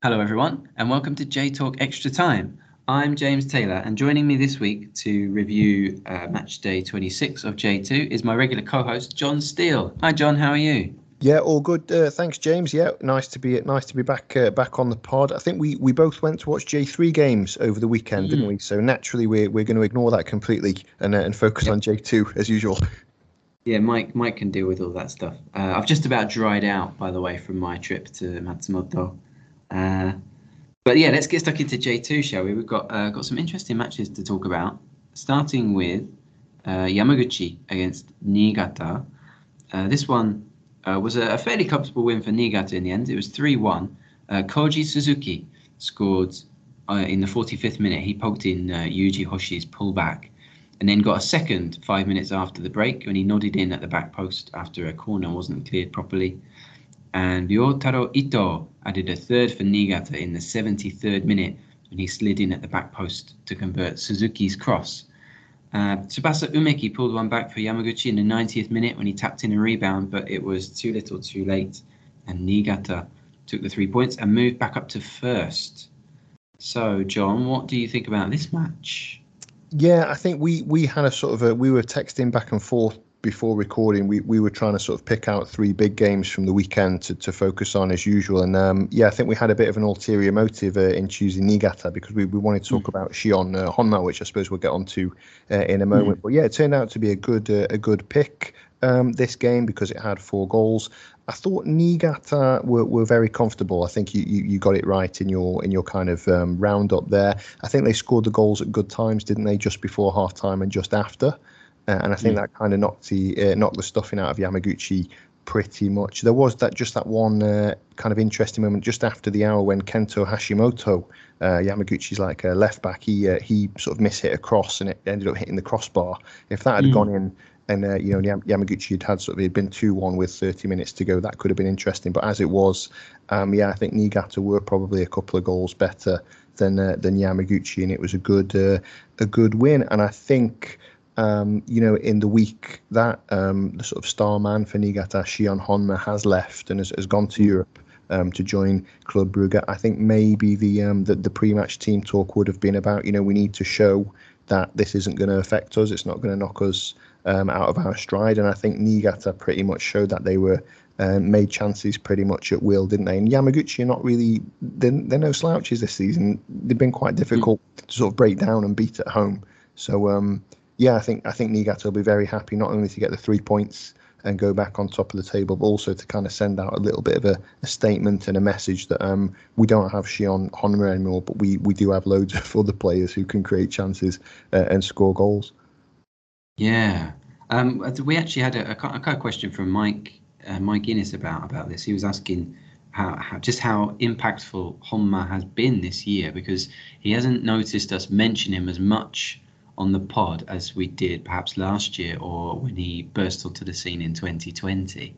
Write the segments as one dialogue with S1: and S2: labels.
S1: Hello, everyone, and welcome to J Talk Extra Time. I'm James Taylor, and joining me this week to review match day 26 of J2 is my regular co-host John Steele. Hi, John. How are you?
S2: Yeah, all good. Thanks, James. Yeah, nice to be back on the pod. I think we both went to watch J3 games over the weekend, didn't we? So naturally, we're going to ignore that completely and focus on J2 as usual.
S1: Yeah, Mike can deal with all that stuff. I've just about dried out, by the way, from my trip to Matsumoto. But yeah, let's get stuck into J2, shall we? We've got some interesting matches to talk about, starting with Yamaguchi against Niigata. This one was a fairly comfortable win for Niigata in the end. It was 3-1. Koji Suzuki scored in the 45th minute. He poked in Yuji Hoshi's pullback and then got a second 5 minutes after the break when he nodded in at the back post after a corner wasn't cleared properly. And Ryotaro Ito added a third for Niigata in the 73rd minute when he slid in at the back post to convert Suzuki's cross. Tsubasa Umeki pulled one back for Yamaguchi in the 90th minute when he tapped in a rebound, but it was too little too late, and Niigata took the 3 points and moved back up to first. So, John, what do you think about this match?
S2: Yeah, I think we had a sort of we were texting back and forth before recording. We were trying to sort of pick out three big games from the weekend to focus on as usual. And I think we had a bit of an ulterior motive in choosing Niigata because we wanted to talk about Shion Honma, which I suppose we'll get onto in a moment. But yeah, it turned out to be a good pick this game because it had 4 goals. I thought Niigata were very comfortable. I think you got it right in your kind of roundup there. I think they scored the goals at good times, didn't they? Just before half time and just after. And I think that kind of knocked the stuffing out of Yamaguchi pretty much. There was that one kind of interesting moment just after the hour when Kento Hashimoto, Yamaguchi's like a left back, he sort of mishit a cross and it ended up hitting the crossbar. If that had gone in and Yamaguchi had been 2-1 with 30 minutes to go, that could have been interesting. But as it was, I think Niigata were probably a couple of goals better than Yamaguchi, and it was a good win. And I think. In the week that the sort of star man for Niigata, Shion Honma, has left and has gone to Europe to join Club Brugge. I think maybe the pre-match team talk would have been about, we need to show that this isn't going to affect us. It's not going to knock us out of our stride. And I think Niigata pretty much showed that they were made chances pretty much at will, didn't they? And Yamaguchi are not really, they're no slouches this season. They've been quite difficult to sort of break down and beat at home. So, I think Niigata will be very happy not only to get the 3 points and go back on top of the table, but also to kind of send out a little bit of a statement and a message that we don't have Shion Honma anymore, but we do have loads of other players who can create chances and score goals.
S1: Yeah. We actually had a question from Mike Guinness about this. He was asking how impactful Honma has been this year, because he hasn't noticed us mention him as much on the pod as we did perhaps last year or when he burst onto the scene in 2020,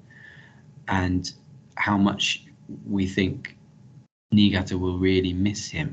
S1: and how much we think Niigata will really miss him.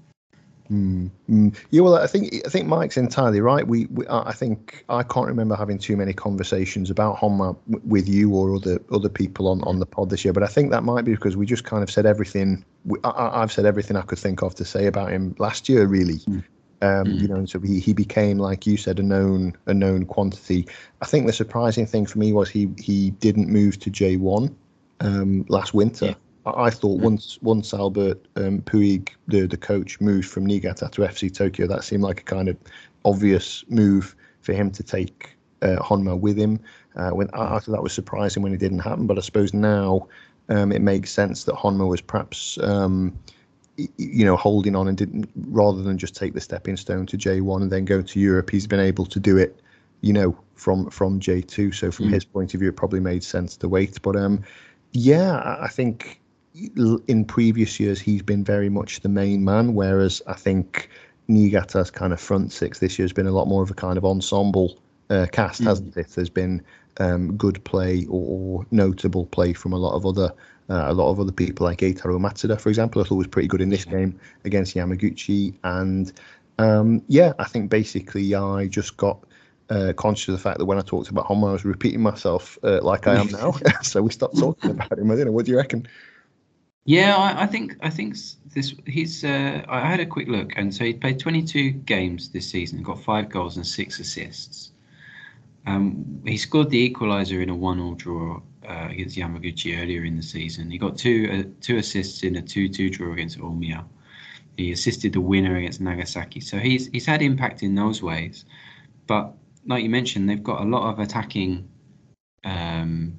S2: Yeah, well, I think Mike's entirely right. I think I can't remember having too many conversations about Honma with you or other people on the pod this year, but I think that might be because we just kind of said everything. I've said everything I could think of to say about him last year, really. And so he became, like you said, a known quantity. I think the surprising thing for me was he didn't move to J1 last winter. Yeah. I thought once Albert Puig, the coach, moved from Niigata to FC Tokyo, that seemed like a kind of obvious move for him to take Honma with him. When I thought that was surprising when it didn't happen, but I suppose now it makes sense that Honma was perhaps. Holding on and didn't, rather than just take the stepping stone to J1 and then go to Europe, he's been able to do it, from J2. So from his point of view, it probably made sense to wait. But I think in previous years he's been very much the main man, whereas I think Niigata's kind of front six this year has been a lot more of a kind of ensemble cast, hasn't it? There's been good play or notable play from a lot of other people, like Eitaro Matsuda, for example. I thought was pretty good in this game against Yamaguchi. And I think basically I just got conscious of the fact that when I talked about Honma, I was repeating myself like I am now. So we stopped talking about him. I don't know. What do you reckon?
S1: Yeah, I think this. He's. I had a quick look, and so he played 22 games this season, got 5 goals and 6 assists. He scored the equaliser in a 1-1 draw against Yamaguchi earlier in the season. He got two assists in a 2-2 draw against Omiya. He assisted the winner against Nagasaki. So he's had impact in those ways. But like you mentioned, they've got a lot of attacking um,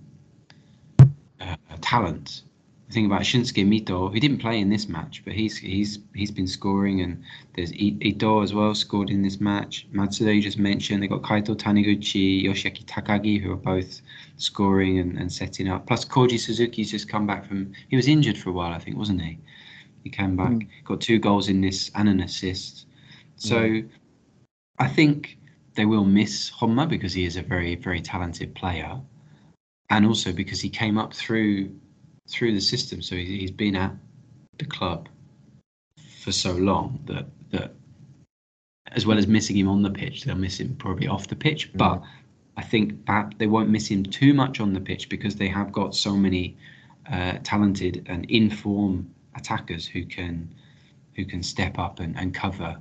S1: talent. The thing about Shinsuke Mito, he didn't play in this match, but he's been scoring, and there's Ito as well scored in this match. Matsuda you just mentioned, they got Kaito Taniguchi, Yoshiaki Takagi, who are both scoring and setting up. Plus Koji Suzuki's just come back from, he was injured for a while, I think, wasn't he? He came back, got 2 goals in this and an assist. So I think they will miss Honma because he is a very, very talented player, and also because he came up through the system. So he's been at the club for so long that as well as missing him on the pitch, they'll miss him probably off the pitch. But I think that they won't miss him too much on the pitch because they have got so many talented and in-form attackers who can step up and cover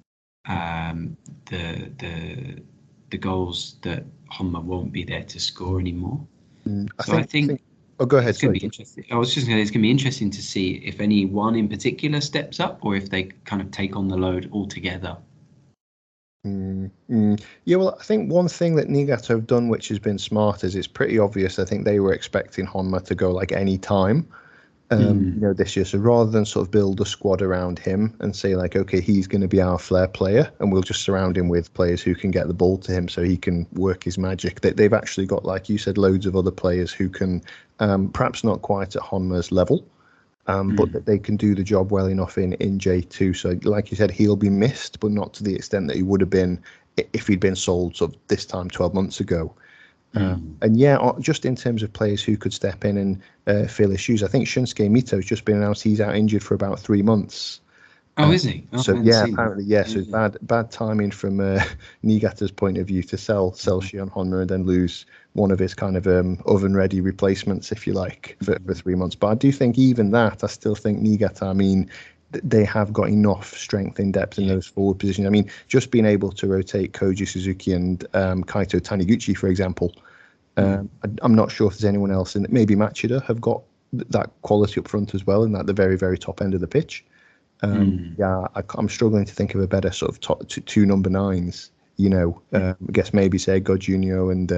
S1: the goals that Honma won't be there to score anymore. I think
S2: oh, go ahead.
S1: it's going to be interesting. I was just going to say it's going to be interesting to see if any one in particular steps up or if they kind of take on the load altogether.
S2: Yeah, well, I think one thing that Niigata have done, which has been smart, is it's pretty obvious. I think they were expecting Honma to go like any time. This year. So rather than sort of build a squad around him and say like, okay, he's going to be our flair player, and we'll just surround him with players who can get the ball to him so he can work his magic. They've actually got, like you said, loads of other players who can, perhaps not quite at Honma's level, but that they can do the job well enough in J2. So like you said, he'll be missed, but not to the extent that he would have been if he'd been sold sort of this time 12 months ago. And yeah, just in terms of players who could step in and fill his shoes, I think Shinsuke Mito's just been announced he's out injured for about 3 months.
S1: Oh, is he?
S2: So yeah, apparently, yeah. So bad timing from Niigata's point of view to sell Shion Honma and then lose one of his kind of oven-ready replacements, if you like, for 3 months. But I do think even that, I still think Niigata, I mean, they have got enough strength in depth in those forward positions. I mean, just being able to rotate Koji Suzuki and Kaito Taniguchi, for example. I'm not sure if there's anyone else in it. Maybe Machida have got that quality up front as well, and at the very, very top end of the pitch. Yeah, I'm struggling to think of a better sort of top two number 9s. I guess maybe say God Junior and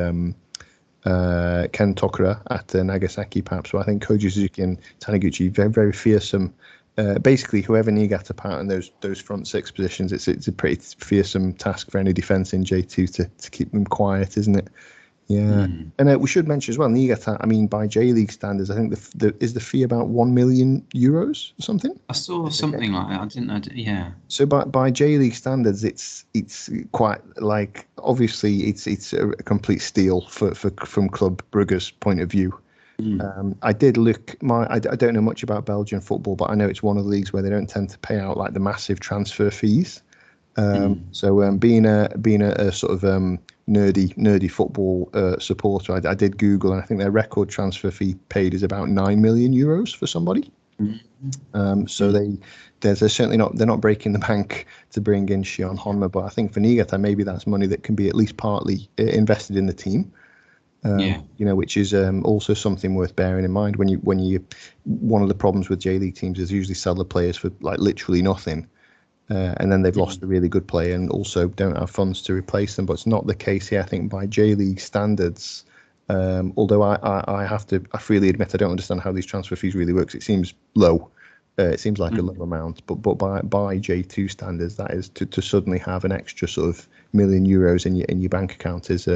S2: Ken Tokura at Nagasaki, perhaps. But I think Koji Suzuki and Taniguchi, very, very fearsome. Basically, whoever Niigata part in those front 6 positions, it's a pretty fearsome task for any defence in J2 to keep them quiet, isn't it? Yeah, and we should mention as well, Niigata, I mean, by J-League standards, I think is the fee about €1 million or something?
S1: I saw something like that. Yeah.
S2: So by J-League standards, it's quite like, obviously it's a complete steal from Club Brugge's point of view. I did look. I don't know much about Belgian football, but I know it's one of the leagues where they don't tend to pay out like the massive transfer fees. So being a sort of nerdy football supporter, I did Google, and I think their record transfer fee paid is about €9 million for somebody. So they're certainly not breaking the bank to bring in Shion Honma, but I think for Niigata, maybe that's money that can be at least partly invested in the team. Which is also something worth bearing in mind when you one of the problems with J-League teams is usually sell the players for like literally nothing. And then they've lost a really good player and also don't have funds to replace them. But it's not the case here, I think, by J-League standards. Although I freely admit I don't understand how these transfer fees really works. It seems low. It seems like a low amount. But by J2 standards, that is to suddenly have an extra sort of €1 million in your bank account is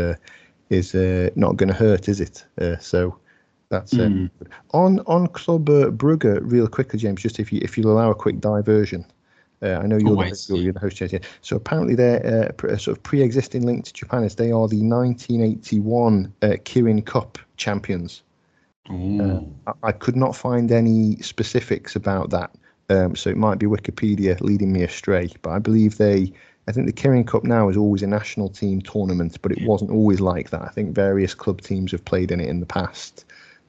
S2: not going to hurt, is it? So that's on Club Brugge. Real quickly, James, just if you'll allow a quick diversion. I know you're the host here. So apparently they're sort of pre-existing link to Japan is they are the 1981 Kirin Cup champions. I could not find any specifics about that. So it might be Wikipedia leading me astray. But I believe I think the Kirin Cup now is always a national team tournament, but it wasn't always like that. I think various club teams have played in it in the past.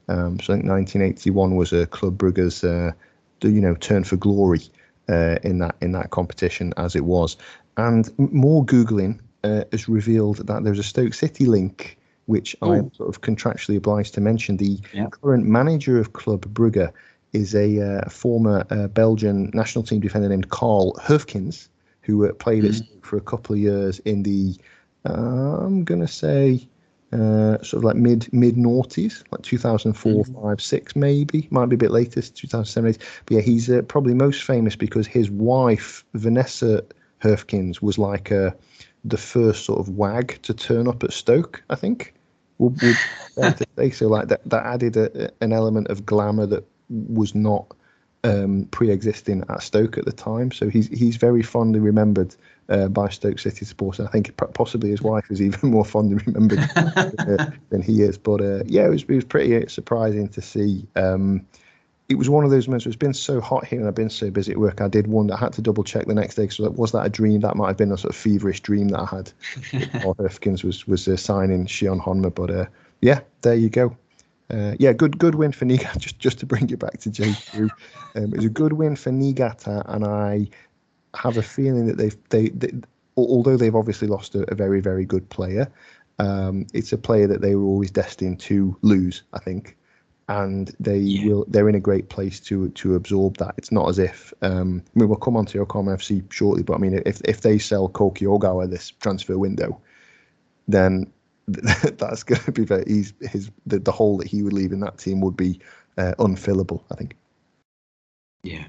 S2: So I think 1981 was Club Brugge's turn for glory in that competition, as it was. And more Googling has revealed that there's a Stoke City link, which I'm sort of contractually obliged to mention. The current manager of Club Brugge is a former Belgian national team defender named Carl Hufkens, who played at Stoke for a couple of years in the, I'm going to say, sort of like mid noughties, like 2004, 5, 6 maybe, might be a bit later, 2007, 8. But yeah, he's probably most famous because his wife, Vanessa Hufkens, was like the first sort of wag to turn up at Stoke, I think. Would fair to say. So like that added an element of glamour that was not pre-existing at Stoke at the time. So he's very fondly remembered by Stoke City supporters. I think possibly his wife is even more fondly remembered than he is. But yeah, it was pretty surprising to see. It was one of those moments. It's been so hot here, and I've been so busy at work. I did wonder. I had to double check the next day. So was that a dream? That might have been a sort of feverish dream that I had. While Hufkens was signing Shion Honma. But yeah, there you go. Yeah, good win for Niigata. Just to bring you back to J2, it was a good win for Niigata, and I have a feeling that they although they've obviously lost a very, very good player, it's a player that they were always destined to lose, I think. And they're in a great place to absorb that. It's not as if we'll come on to Yokohama FC shortly, but I mean, if they sell Koki Ogawa this transfer window, then that's going to be the hole that he would leave in that team would be unfillable, I think.
S1: Yeah.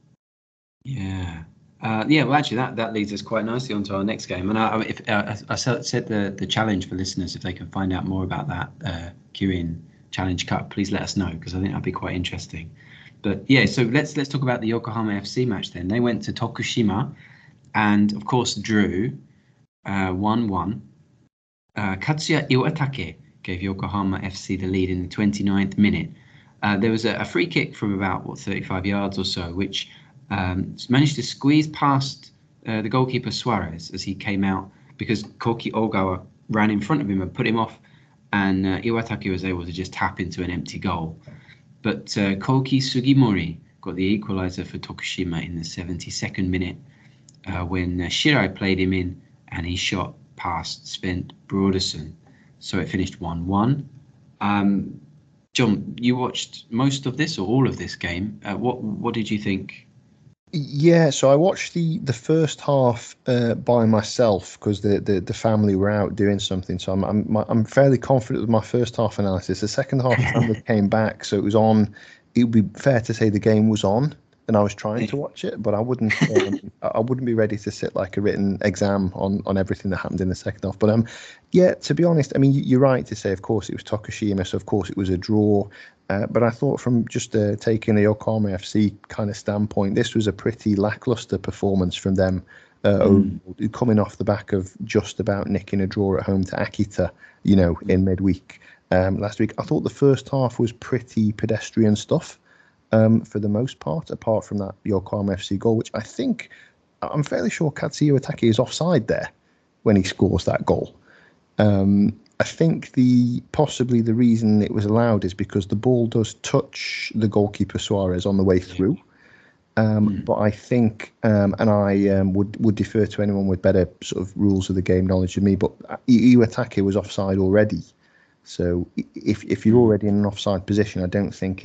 S1: Well, actually, that leads us quite nicely onto our next game. And I said the challenge for listeners, if they can find out more about that Kirin Challenge Cup, please let us know, because I think that'd be quite interesting. But yeah, so let's talk about the Yokohama FC match then. They went to Tokushima and of course drew 1-1. Katsuya Iwatake gave Yokohama FC the lead in the 29th minute. There was a free kick from about 35 yards or so, which managed to squeeze past the goalkeeper Suarez as he came out, because Koki Ogawa ran in front of him and put him off, and Iwatake was able to just tap into an empty goal. But Koki Sugimori got the equaliser for Tokushima in the 72nd minute when Shirai played him in, and he shot past Svend Brodersen. So it finished 1-1. John, you watched most of this or all of this game. What did you think?
S2: Yeah, so I watched the first half by myself because the family were out doing something. So I'm fairly confident with my first half analysis. The second half, the family came back, so it was on. It would be fair to say the game was on, and I was trying to watch it, but I wouldn't be ready to sit like a written exam on everything that happened in the second half. But yeah, to be honest, I mean, you're right to say, of course, it was Tokushima, so of course it was a draw. But I thought from just taking the Yokohama FC kind of standpoint, this was a pretty lackluster performance from them, coming off the back of just about nicking a draw at home to Akita, in midweek last week. I thought the first half was pretty pedestrian stuff for the most part, apart from that Yokohama FC goal, which I'm fairly sure Katsuya Iwatake is offside there when he scores that goal. I think possibly the reason it was allowed is because the ball does touch the goalkeeper Suarez on the way through. But I think, and I would defer to anyone with better sort of rules of the game knowledge than me, but Iwatake was offside already. So if you're already in an offside position, I don't think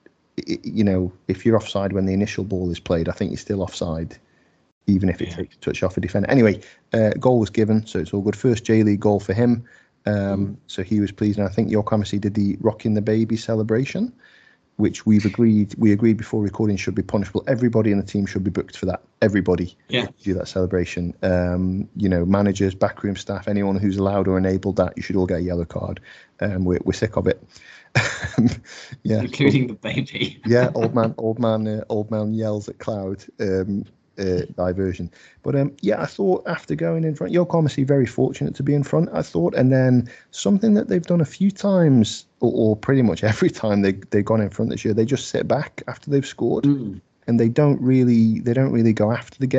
S2: if you're offside when the initial ball is played, I think you're still offside, even if it takes a touch off a defender. Anyway, goal was given, so it's all good. First J-League goal for him. So he was pleased, and I think Yokohama FC did the rocking the baby celebration, which we agreed before recording should be punishable. Everybody in the team should be booked for that. Everybody do that celebration. Managers, backroom staff, anyone who's allowed or enabled that, you should all get a yellow card. We're sick of it.
S1: Including the baby.
S2: Yeah, old man yells at cloud. Diversion. But I thought after going in front, Yokohama FC very fortunate to be in front, I thought. And then something that they've done a few times, or pretty much every time they've gone in front this year, they just sit back after they've scored, and they don't really go after the game.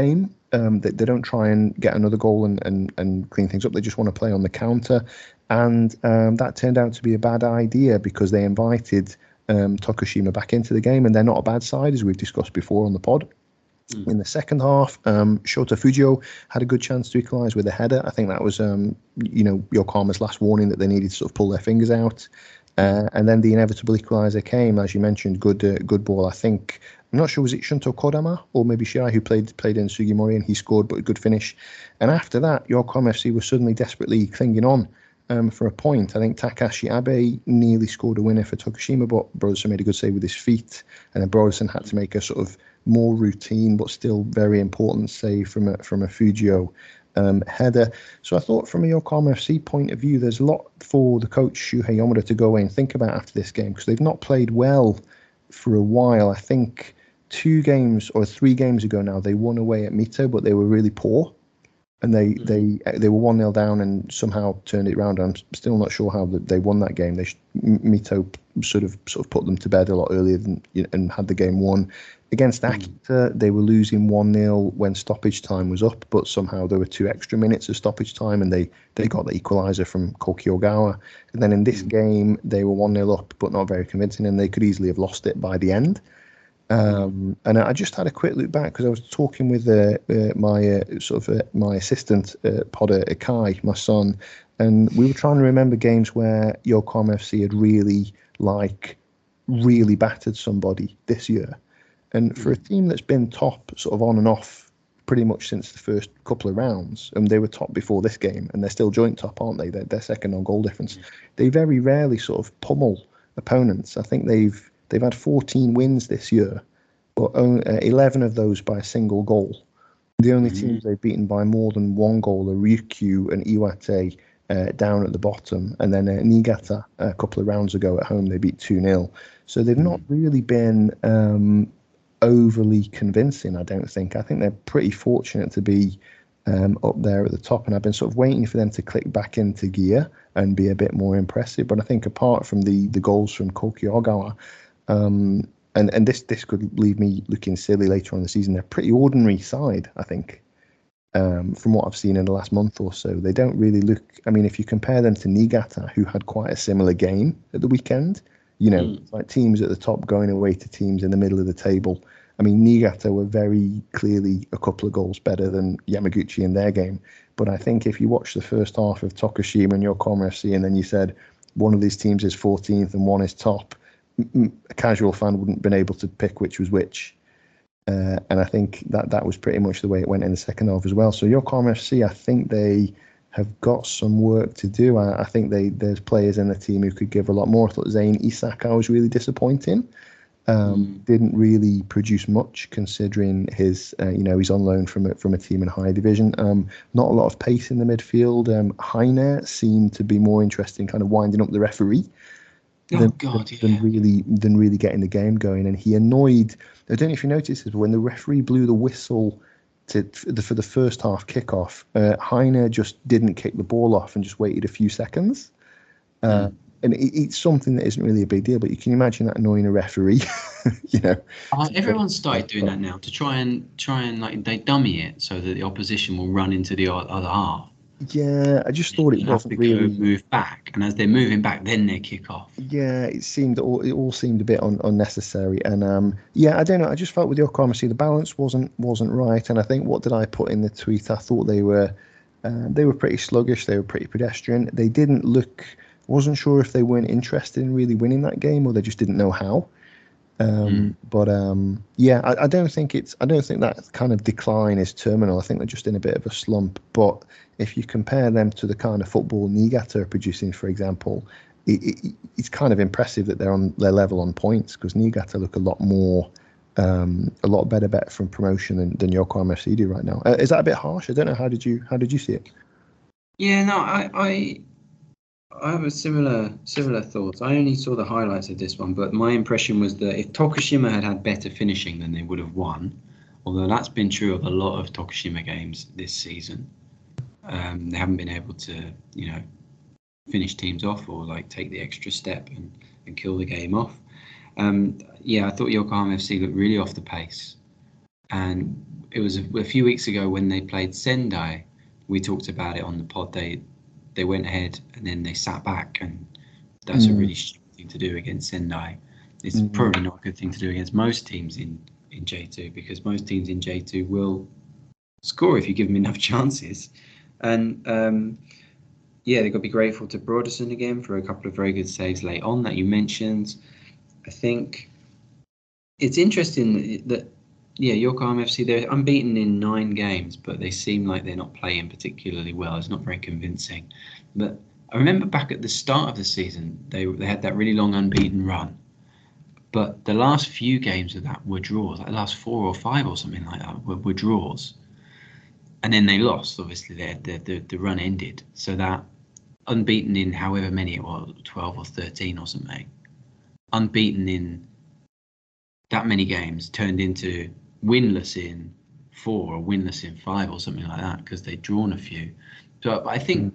S2: They don't try and get another goal and clean things up. They just want to play on the counter. And that turned out to be a bad idea because they invited Tokushima back into the game, and they're not a bad side, as we've discussed before on the pod. In the second half, Shota Fujio had a good chance to equalise with a header. I think that was, Yokohama's last warning that they needed to sort of pull their fingers out. And then the inevitable equaliser came, as you mentioned, good ball. I think, I'm not sure, was it Shunto Kodama or maybe Shirai who played in Sugimori, and he scored, but a good finish. And after that, Yokohama FC was suddenly desperately clinging on for a point. I think Takashi Abe nearly scored a winner for Tokushima, but Broderson made a good save with his feet, and then Broderson had to make a sort of more routine but still very important save from a Fujio header. So I thought, from a Yokohama FC point of view, there's a lot for the coach Shuhei Yamada to go away and think about after this game, because they've not played well for a while. I think 2 games or 3 games ago now they won away at Mito, but they were really poor, and they were 1-0 down and somehow turned it around. I'm still not sure how they won that game. Mito sort of put them to bed a lot earlier and had the game won. Against Akita, they were losing 1-0 when stoppage time was up, but somehow there were 2 extra minutes of stoppage time, and they got the equaliser from Koki Ogawa. And then in this game, they were 1-0 up, but not very convincing, and they could easily have lost it by the end. And I just had a quick look back because I was talking with my assistant, Podder Ikai, my son, and we were trying to remember games where Yokohama FC had really battered somebody this year. And for a team that's been top sort of on and off pretty much since the first couple of rounds, and they were top before this game, and they're still joint top, aren't they? They're second on goal difference. They very rarely sort of pummel opponents. I think they've had 14 wins this year, but 11 of those by a single goal. The only teams they've beaten by more than 1 goal are Ryukyu and Iwate down at the bottom, and then Niigata a couple of rounds ago at home they beat 2-0. So they've not really been overly convincing, I don't think. I think they're pretty fortunate to be up there at the top, and I've been sort of waiting for them to click back into gear and be a bit more impressive. But I think apart from the goals from Koki Ogawa, and this could leave me looking silly later on in the season, they're a pretty ordinary side, I think. From what I've seen in the last month or so, they don't really look. I mean, if you compare them to Niigata, who had quite a similar game at the weekend, it's like teams at the top going away to teams in the middle of the table. I mean, Niigata were very clearly a couple of goals better than Yamaguchi in their game. But I think if you watch the first half of Tokushima and Yokohama FC, and then you said one of these teams is 14th and one is top, a casual fan wouldn't have been able to pick which was which. And I think that was pretty much the way it went in the second half as well. So Yokohama FC, I think they have got some work to do. I think there's players in the team who could give a lot more. I thought Zane Isaka was really disappointing. Didn't really produce much considering his, he's on loan from a team in higher division. Not a lot of pace in the midfield. Heine seemed to be more interested in kind of winding up the referee than really getting the game going. And he annoyed. I don't know if you noticed this, but when the referee blew the whistle for the first half kickoff, Heine just didn't kick the ball off and just waited a few seconds. And it's something that isn't really a big deal, but you can imagine that annoying a referee.
S1: Everyone's started doing that now to try and like they dummy it so that the opposition will run into the other half.
S2: Yeah, I just thought it wasn't really
S1: move back, and as they're moving back, then they kick off.
S2: Yeah, it all seemed a bit unnecessary, and I don't know. I just felt with Yokohama, the balance wasn't right, and I think what did I put in the tweet? I thought they were pretty sluggish. They were pretty pedestrian. They didn't look. Wasn't sure if they weren't interested in really winning that game or they just didn't know how. I don't think that kind of decline is terminal. I think they're just in a bit of a slump. But if you compare them to the kind of football Niigata are producing, for example, it's kind of impressive that they're on their level on points, because Niigata look a lot better bet from promotion than Yokohama FC do right now. Is that a bit harsh? I don't know. How did you see it?
S1: Yeah, no, I have a similar thoughts. I only saw the highlights of this one, but my impression was that if Tokushima had better finishing, then they would have won. Although that's been true of a lot of Tokushima games this season. They haven't been able to, finish teams off or like take the extra step and kill the game off. I thought Yokohama FC looked really off the pace, and it was a few weeks ago when they played Sendai. We talked about it on the pod. They went ahead and then they sat back, and that's a really stupid thing to do against Sendai. It's probably not a good thing to do against most teams in J2, because most teams in J2 will score if you give them enough chances. And they've got to be grateful to Broderson again for a couple of very good saves late on that you mentioned. I think it's interesting that, Yokohama FC, they're unbeaten in 9 games, but they seem like they're not playing particularly well. It's not very convincing. But I remember back at the start of the season, they had that really long unbeaten run. But the last few games of that were draws, like the last 4 or 5 or something like that were draws. And then they lost, obviously, the run ended. So that unbeaten in however many it was, 12 or 13 or something, unbeaten in that many games turned into winless in 4 or winless in 5 or something like that, because they'd drawn a few. So I think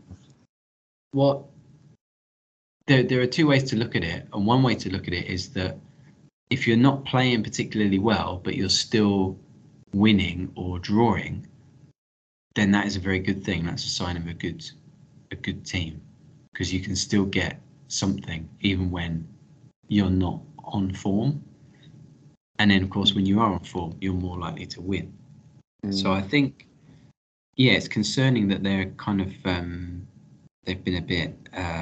S1: there are 2 ways to look at it. And one way to look at it is that if you're not playing particularly well, but you're still winning or drawing, then that is a very good thing. That's a sign of a good team, because you can still get something even when you're not on form. And then, of course, when you are on form, you're more likely to win. So I think, it's concerning that they're kind of they've been a bit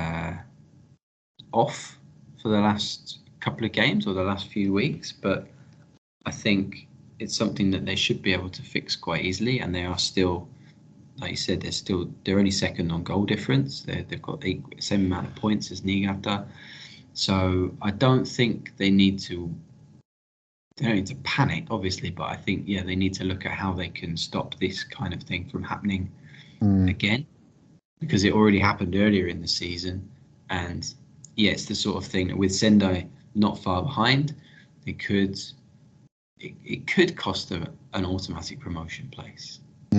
S1: off for the last couple of games or the last few weeks, but I think it's something that they should be able to fix quite easily. And they are still, like you said, they're only second on goal difference. They've got the same amount of points as Niigata. So I don't think they don't need to panic, obviously, but I think, they need to look at how they can stop this kind of thing from happening again, because it already happened earlier in the season. And it's the sort of thing that with Sendai not far behind, it could cost them an automatic promotion place.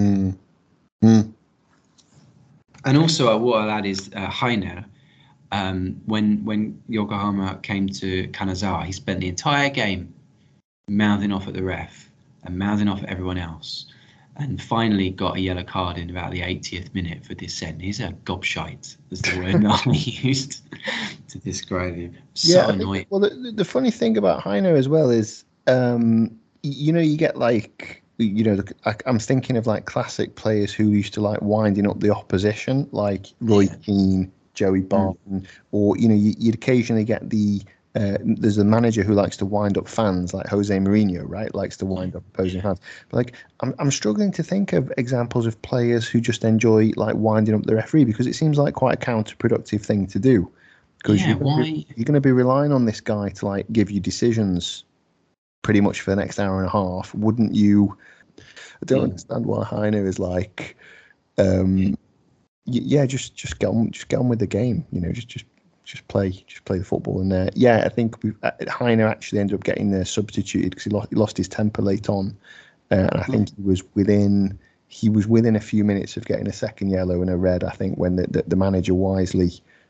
S1: And also, what I'll add is Heiner. When Yokohama came to Kanazawa, he spent the entire game mouthing off at the ref and mouthing off at everyone else, and finally got a yellow card in about the 80th minute for dissent. He's a gobshite, is the word that I used to describe him. So annoying.
S2: Well, the funny thing about Heiner as well is, you get like, I'm thinking of like classic players who used to like winding up the opposition, like Roy Keane, Joey Barton, or you'd occasionally get there's a manager who likes to wind up fans, like Jose Mourinho, right? Likes to wind up opposing fans. But like, I'm struggling to think of examples of players who just enjoy like winding up the referee, because it seems like quite a counterproductive thing to do. Because you're going to be relying on this guy to like give you decisions pretty much for the next hour and a half, wouldn't you? I don't understand why Heiner is like, just get on with the game. Just play the football. And I think Heiner actually ended up getting substituted because he lost his temper late on, and I think he was within a few minutes of getting a second yellow and a red. I think when the manager wisely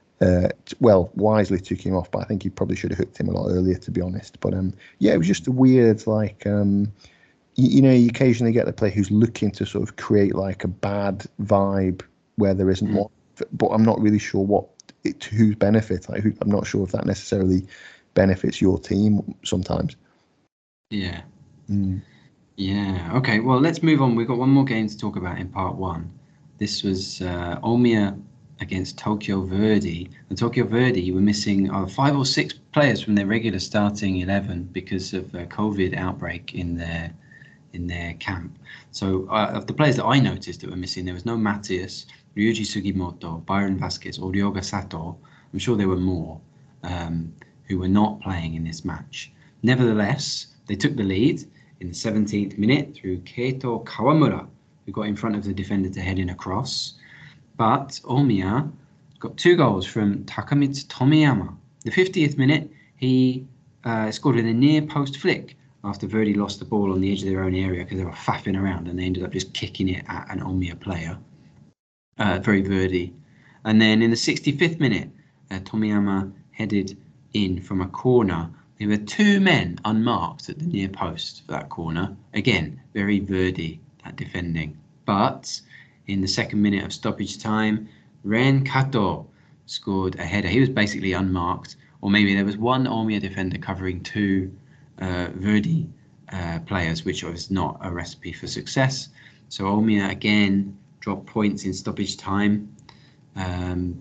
S2: took him off, but I think he probably should have hooked him a lot earlier, to be honest. But it was just a weird, like, you occasionally get the player who's looking to sort of create like a bad vibe where there isn't one, but I'm not really sure to whose benefit. I'm not sure if that necessarily benefits your team sometimes.
S1: Yeah. Yeah. Okay. Well, let's move on. We've got one more game to talk about in part 1. This was Omiya against Tokyo Verdy. And Tokyo Verdy were missing 5 or 6 players from their regular starting 11 because of a COVID outbreak in their camp. So of the players that I noticed that were missing, there was no Matthias, Ryuji Sugimoto, Byron Vasquez, or Ryoga Sato. I'm sure there were more who were not playing in this match. Nevertheless, they took the lead in the 17th minute through Keito Kawamura, who got in front of the defender to head in a cross. But Omiya got 2 goals from Takamitsu Tomiyama. The 50th minute, he scored with a near post flick after Verdy lost the ball on the edge of their own area because they were faffing around, and they ended up just kicking it at an Omiya player. Very Verdy. And then in the 65th minute, Tomiyama headed in from a corner. There were two men unmarked at the near post for that corner. Again, very Verdi, that defending. But in the second minute of stoppage time, Ren Kato scored a header. He was basically unmarked, or maybe there was one Ormia defender covering two Verdi players, which was not a recipe for success. So Ormia again dropped points in stoppage time. 2-2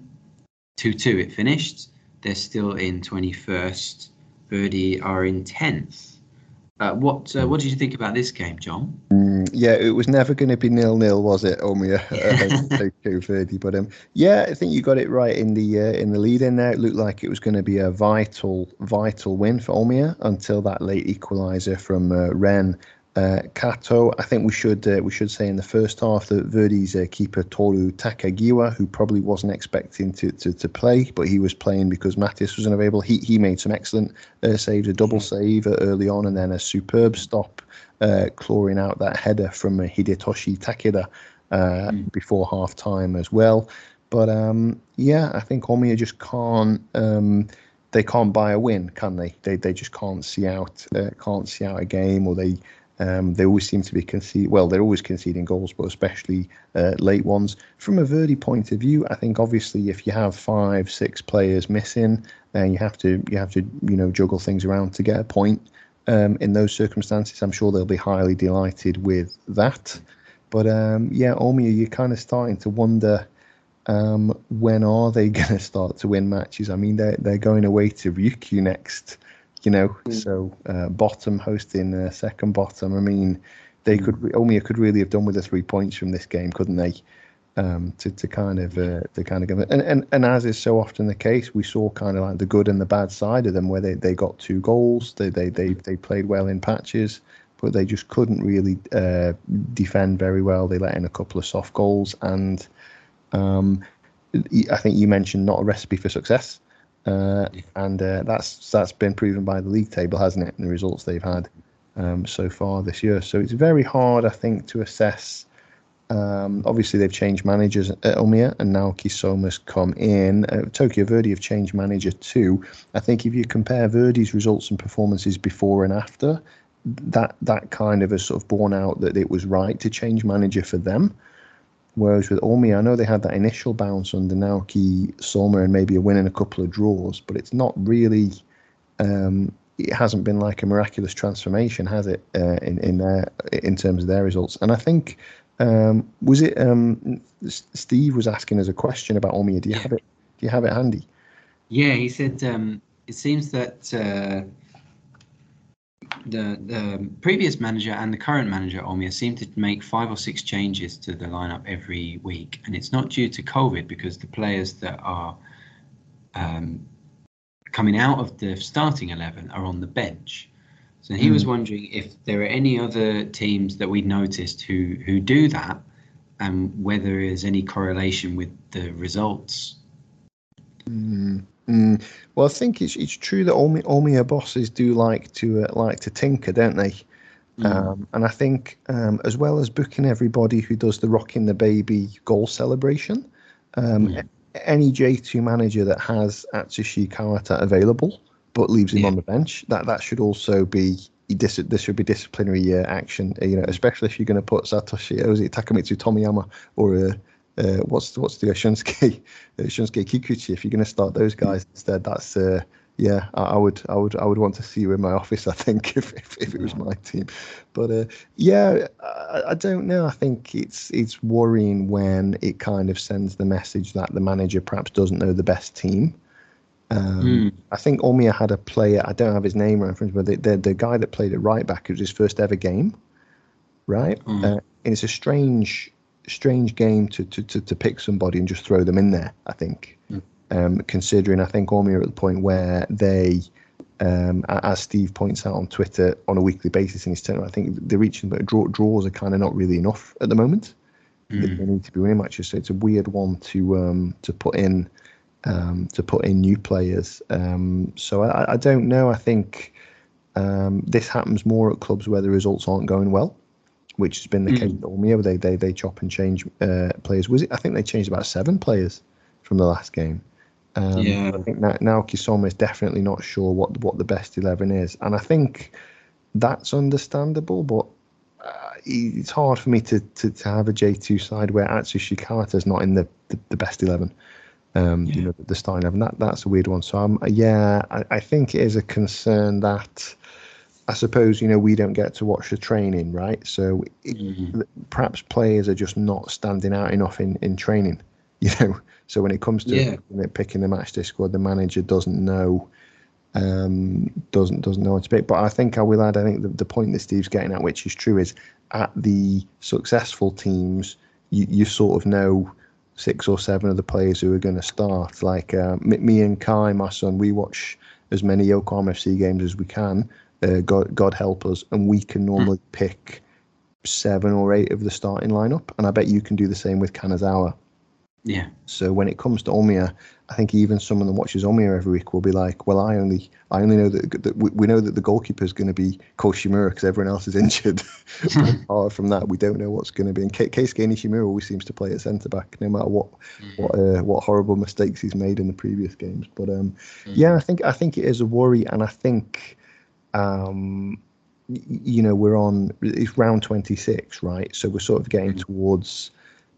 S1: it finished. They're still in 21st. Verdi are in 10th. What did you think about this game, John?
S2: Yeah, it was never going to be 0-0, was it, Omia? Verdi, but yeah, I think you got it right in the lead in there. It looked like it was going to be a vital win for Omia until that late equaliser from Ren Kato. I think we should say in the first half that Verdi's keeper Toru Takagiwa, who probably wasn't expecting to play, but he was playing because Matthias was unavailable. He made some excellent saves, a double save early on, and then a superb stop, clawing out that header from Hidetoshi Takeda before half time as well. But yeah, I think Omiya just can't. They can't buy a win, can they? They just can't see out a game, or they always seem to be they're always conceding goals, but especially late ones. From a Verdi point of view, I think obviously if you have 5-6 players missing, you have to juggle things around to get a point. In those circumstances, I'm sure they'll be highly delighted with that. But yeah, Omiya, you're kind of starting to wonder, when are they going to start to win matches? I mean, they're going away to Ryukyu next. So bottom hosting second bottom. I mean, Omiya could really have done with the 3 points from this game, couldn't they? To kind of give it. And as is so often the case, we saw kind of like the good and the bad side of them, where they got 2 goals. They played well in patches, but they just couldn't really defend very well. They let in a couple of soft goals, and I think you mentioned not a recipe for success. And that's been proven by the league table, hasn't it, and the results they've had so far this year. So it's very hard, I think, to assess. Obviously, they've changed managers at Omiya, and now Kisoma's come in. Tokyo Verdy have changed manager too. I think if you compare Verdi's results and performances before and after, that kind of has sort of borne out that it was right to change manager for them. Whereas with Omiya, I know they had that initial bounce under Naoki Soma and maybe a win and a couple of draws, but it's not really. It hasn't been like a miraculous transformation, has it? In terms of their results, and I think was it Steve was asking us a question about Omiya. Do you have it handy?
S1: Yeah, he said it seems that the previous manager and the current manager Omiya seem to make 5 or 6 changes to the lineup every week, and it's not due to COVID, because the players that are coming out of the starting 11 are on the bench. So he was wondering if there are any other teams that we've noticed who do that, and whether there's any correlation with the results.
S2: Well, I think it's true that Omiya bosses do like to tinker, don't they? And I think as well as booking everybody who does the rocking the baby goal celebration, any J2 manager that has Atsushi Kawata available but leaves him on the bench, that should also be this should be disciplinary action. Especially if you're going to put Satoshi Takamitsu Tomiyama or what's the Shunsuke Kikuchi. If you're going to start those guys instead, that's I would want to see you in my office, I think, if it was my team. But I don't know. I think it's worrying when it kind of sends the message that the manager perhaps doesn't know the best team. I think Omiya had a player, I don't have his name or anything, but the guy that played at right back, it was his first ever game, right? And it's a strange game to pick somebody and just throw them in there, I think. Considering I think Omiya are at the point where they, as Steve points out on Twitter on a weekly basis in his turn, I think they're reaching, but draws are kind of not really enough at the moment. They need to be winning matches, so it's a weird one to put in new players. So I don't know. I think this happens more at clubs where the results aren't going well, which has been the case at Omiya, where they chop and change players. I think they changed about 7 players from the last game.
S1: Yeah.
S2: I think that Naoki Soma is definitely not sure what the best 11 is, and I think that's understandable. But it's hard for me to have a J2 side where Atsushi Kawata's not in the best 11. The starting 11. That's a weird one. So I think it is a concern that I suppose we don't get to watch the training, right? So perhaps players are just not standing out enough in training, So when it comes to picking the match day squad, the manager doesn't know doesn't know what to pick. But I will add, I think the point that Steve's getting at, which is true, is at the successful teams, you sort of know 6 or 7 of the players who are going to start. Like me and Kai, my son, we watch as many Yokohama FC games as we can. God help us, and we can normally pick 7 or 8 of the starting lineup, and I bet you can do the same with Kanazawa.
S1: Yeah.
S2: So when it comes to Omiya, I think even someone that watches Omiya every week will be like, well, I only know that we know that the goalkeeper is going to be Koshimura because everyone else is injured. But apart from that, we don't know what's going to be. And Keisuke Nishimura always seems to play at centre back, no matter what horrible mistakes he's made in the previous games. But I think it is a worry, and I think we're on it's round 26, right? So we're sort of getting towards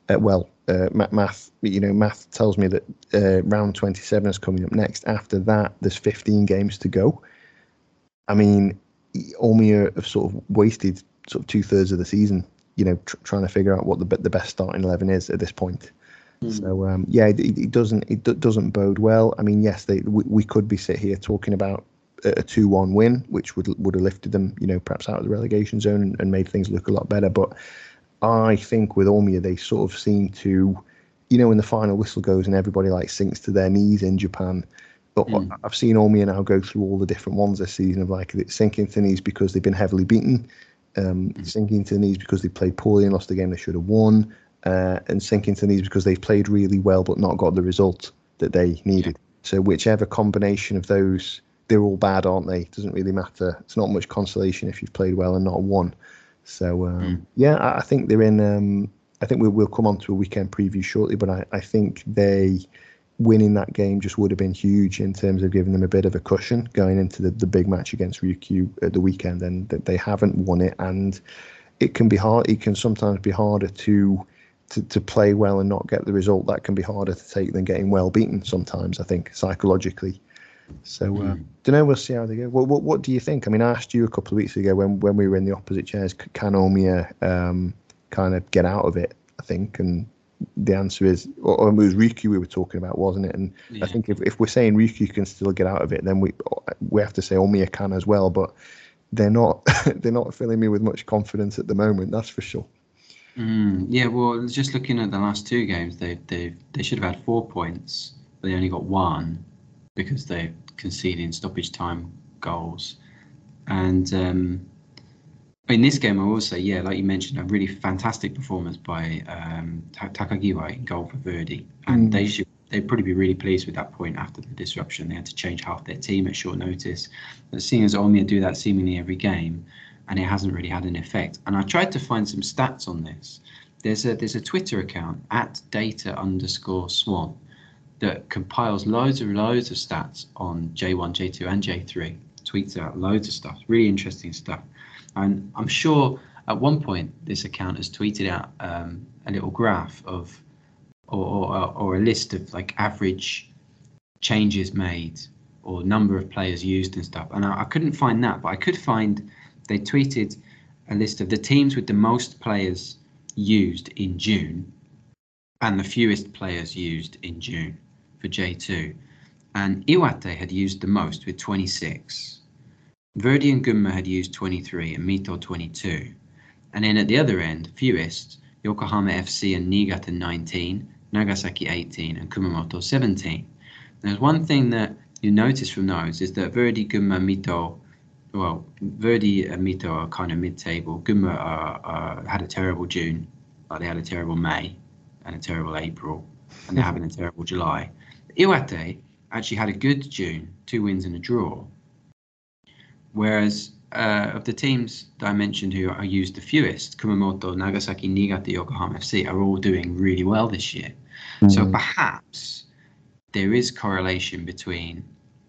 S2: math tells me that round 27 is coming up next. After that, there's 15 games to go. I mean, Omiya have sort of wasted sort of 2/3 of the season, trying to figure out what the best starting 11 is at this point. So it doesn't bode well. I mean, yes, we could be sit here talking about a 2-1 win, which would have lifted them, perhaps out of the relegation zone and made things look a lot better. But I think with Omiya, they sort of seem to, when the final whistle goes and everybody sinks to their knees in Japan. But I've seen Omiya now go through all the different ones this season of sinking to the knees because they've been heavily beaten, sinking to the knees because they played poorly and lost the game they should have won, and sinking to the knees because they've played really well but not got the result that they needed. So whichever combination of those, they're all bad, aren't they? It doesn't really matter. It's not much consolation if you've played well and not won. So I think they're in. I think we'll come on to a weekend preview shortly, but I think they winning that game just would have been huge in terms of giving them a bit of a cushion going into the big match against Ryukyu at the weekend, and that they haven't won it, and it can be hard. It can sometimes be harder to play well and not get the result. That can be harder to take than getting well beaten sometimes, I think, psychologically. So don't know. We'll see how they go. What do you think? I mean, I asked you a couple of weeks ago when we were in the opposite chairs, can Omiya kind of get out of it? I think, and the answer is, or it was Ryukyu we were talking about, wasn't it? And I think if we're saying Ryukyu can still get out of it, then we have to say Omiya can as well. But they're not filling me with much confidence at the moment. That's for sure.
S1: Yeah, well, just looking at the last 2 games, they should have had 4 points, but they only got 1. Because they're conceding stoppage time goals. And in this game, I will say, like you mentioned, a really fantastic performance by Takagiwa in goal for Verdi. And they'd probably be really pleased with that point after the disruption. They had to change half their team at short notice. But seeing as Omiya do that seemingly every game, and it hasn't really had an effect. And I tried to find some stats on this. There's a Twitter account @data_swan. that compiles loads of stats on J1, J2 and J3, tweets out loads of stuff, really interesting stuff. And I'm sure at one point this account has tweeted out a little graph of or a list of average changes made or number of players used and stuff. And I couldn't find that, but I could find they tweeted a list of the teams with the most players used in June and the fewest players used in June for J2. And Iwate had used the most with 26. Verdi and Gunma had used 23 and Mito 22. And then at the other end, fewest, Yokohama FC and Niigata 19, Nagasaki 18 and Kumamoto 17. There's one thing that you notice from those is that Verdi, Gunma, Mito, Verdi and Mito are kind of mid-table. Gunma had a terrible June, but they had a terrible May and a terrible April, and they're having a terrible July. Iwate actually had a good June, 2 wins and a draw. Whereas of the teams that I mentioned who are used the fewest, Kumamoto, Nagasaki, Niigata, Yokohama FC are all doing really well this year. So perhaps there is correlation between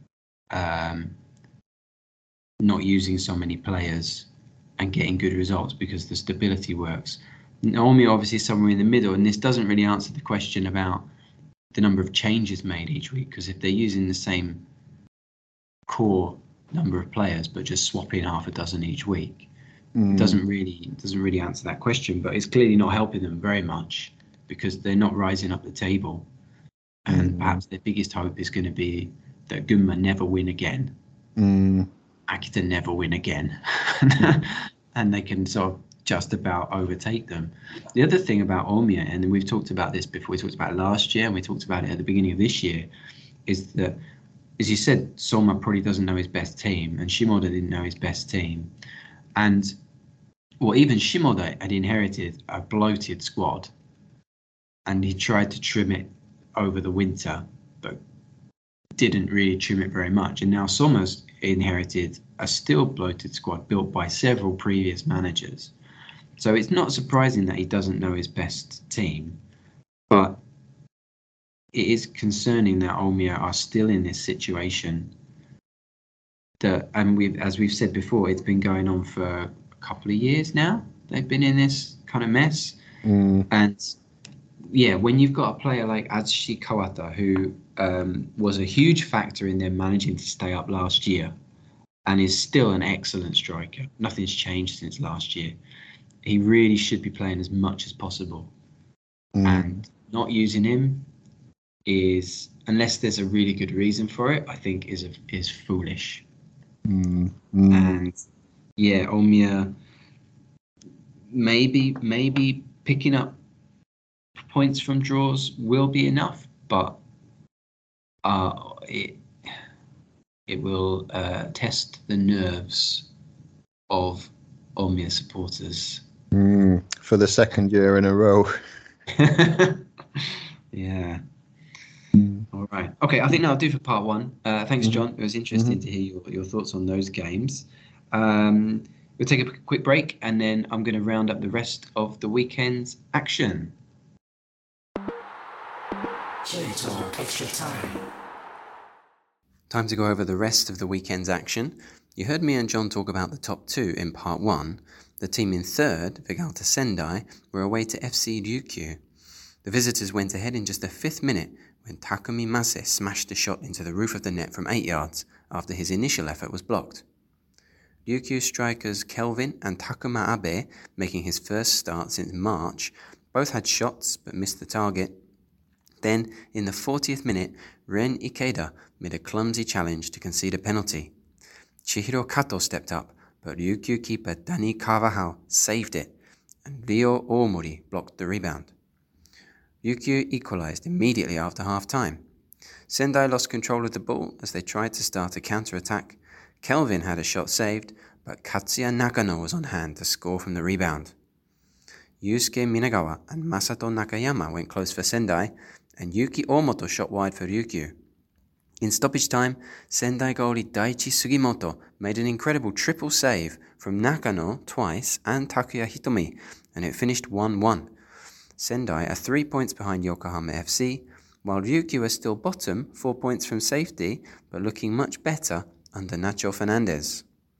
S1: not using so many players and getting good results because the stability works. Ormia obviously is somewhere in the middle, and this doesn't really answer the question about the number of changes made each week, because if they're using the same core number of players but just swapping half a dozen each week, it doesn't really answer that question. But it's clearly not helping them very much because they're not rising up the table, and perhaps their biggest hope is going to be that Gunma never win again, Akita never win again, and they can sort of just about overtake them. The other thing about Ormia, and we've talked about this before, we talked about it last year and we talked about it at the beginning of this year, is that, as you said, Soma probably doesn't know his best team, and Shimoda didn't know his best team. And even Shimoda had inherited a bloated squad, and he tried to trim it over the winter, but didn't really trim it very much. And now Soma's inherited a still bloated squad built by several previous managers. So it's not surprising that he doesn't know his best team, but it is concerning that Ormia are still in this situation. And as we've said before, it's been going on for a couple of years now. They've been in this kind of mess. And yeah, when you've got a player like Atsushi Kawata, who was a huge factor in them managing to stay up last year and is still an excellent striker. Nothing's changed since last year. He really should be playing as much as possible. And not using him is, unless there's a really good reason for it, I think is foolish. And yeah, Ormia maybe picking up points from draws will be enough, but it will test the nerves of Ormia supporters.
S2: For the second year in a row.
S1: Yeah. All right. Okay, I think that'll do for part one. Thanks, John. It was interesting to hear your thoughts on those games. We'll take a quick break, and then I'm going to round up the rest of the weekend's action.
S3: Extra time.
S4: Time to go over the rest of the weekend's action. You heard me and John talk about the top two in part one. The team in third, Vegalta Sendai, were away to FC Ryukyu. The visitors went ahead in just the 5th minute when Takumi Mase smashed a shot into the roof of the net from 8 yards after his initial effort was blocked. Ryukyu strikers Kelvin and Takuma Abe, making his first start since March, both had shots but missed the target. Then, in the 40th minute, Ren Ikeda made a clumsy challenge to concede a penalty. Chihiro Kato stepped up, but Ryukyu keeper Dani Carvajal saved it, and Ryo Omori blocked the rebound. Ryukyu equalized immediately after half-time. Sendai lost control of the ball as they tried to start a counter-attack. Kelvin had a shot saved, but Katsuya Nakano was on hand to score from the rebound. Yusuke Minagawa and Masato Nakayama went close for Sendai, and Yuki Omoto shot wide for Ryukyu. In stoppage time, Sendai goalie Daichi Sugimoto made an incredible triple save from Nakano twice and Takuya Hitomi, and it finished 1-1. Sendai are 3 points behind Yokohama FC, while Ryukyu are still bottom, 4 points from safety, but looking much better under Nacho Fernandez.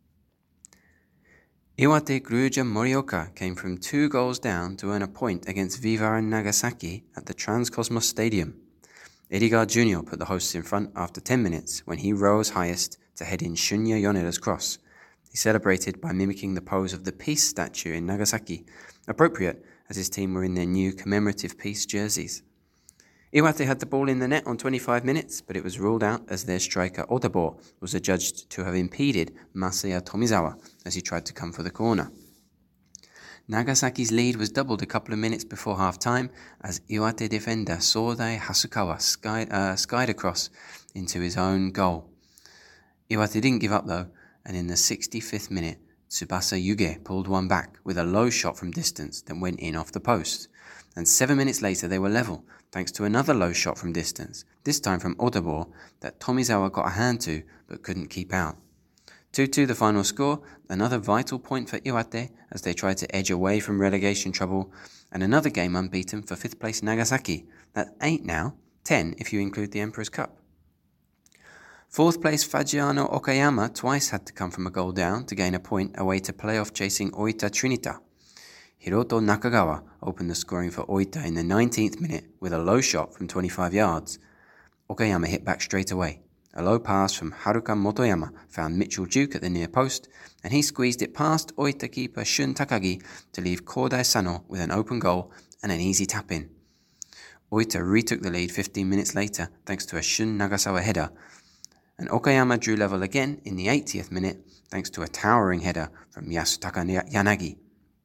S4: Iwate Gruja Morioka came from 2 goals down to earn a point against Viva and Nagasaki at the Transcosmos Stadium. Edigar Jr. put the hosts in front after 10 minutes when he rose highest to head in Shunya Yonera's cross. He celebrated by mimicking the pose of the Peace statue in Nagasaki, appropriate as his team were in their new commemorative peace jerseys. Iwate had the ball in the net on 25 minutes, but it was ruled out as their striker Otabo was adjudged to have impeded Masaya Tomizawa as he tried to come for the corner. Nagasaki's lead was doubled a couple of minutes before half-time as Iwate defender Sodai Hasukawa skied across into his own goal. Iwate didn't give up though, and in the 65th minute, Tsubasa Yuge pulled one back with a low shot from distance that went in off the post. And 7 minutes later they were level, thanks to another low shot from distance, this time from Otabo, that Tomizawa got a hand to but couldn't keep out. 2-2 the final score, another vital point for Iwate as they tried to edge away from relegation trouble, and another game unbeaten for 5th place Nagasaki. That's 8 now, 10 if you include the Emperor's Cup. Fourth place Fagiano Okayama twice had to come from a goal down to gain a point away to playoff chasing Oita Trinita. Hiroto Nakagawa opened the scoring for Oita in the 19th minute with a low shot from 25 yards. Okayama hit back straight away. A low pass from Haruka Motoyama found Mitchell Duke at the near post, and he squeezed it past Oita keeper Shun Takagi to leave Kodai Sano with an open goal and an easy tap-in. Oita retook the lead 15 minutes later thanks to a Shun Nagasawa header, and Okayama drew level again in the 80th minute thanks to a towering header from Yasutaka Yanagi.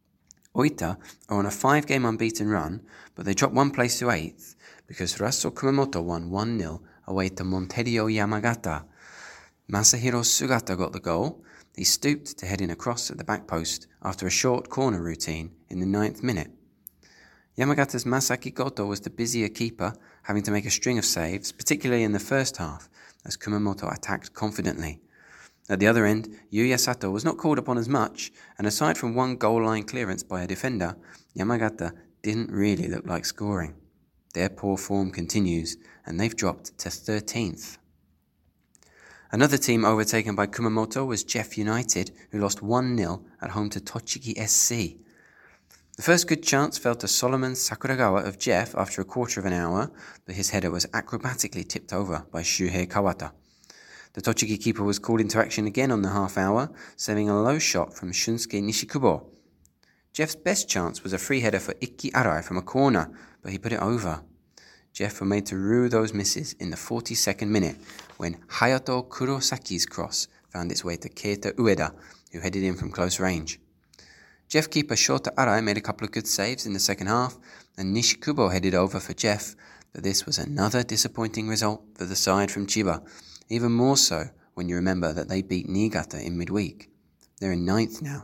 S4: Oita are on a 5-game unbeaten run, but they dropped one place to 8th because Rasso Kumamoto won 1-0 away to Monterio Yamagata. Masahiro Sugata got the goal. He stooped to head in a cross at the back post after a short corner routine in the 9th minute. Yamagata's Masaki Goto was the busier keeper, having to make a string of saves, particularly in the first half, as Kumamoto attacked confidently. At the other end, Yuya Sato was not called upon as much, and aside from one goal-line clearance by a defender, Yamagata didn't really look like scoring. Their poor form continues, and they've dropped to 13th. Another team overtaken by Kumamoto was Jeff United, who lost 1-0 at home to Tochigi SC. The first good chance fell to Solomon Sakuragawa of Jeff after a quarter of an hour, but his header was acrobatically tipped over by Shuhei Kawata. The Tochigi keeper was called into action again on the half hour, saving a low shot from Shunsuke Nishikubo. Jeff's best chance was a free header for Ikki Arai from a corner, but he put it over. Jeff were made to rue those misses in the 42nd minute when Hayato Kurosaki's cross found its way to Keita Ueda, who headed in from close range. Jeff keeper Shota Arai made a couple of good saves in the second half, and Nishikubo headed over for Jeff, but this was another disappointing result for the side from Chiba, even more so when you remember that they beat Niigata in midweek. They're in 9th now.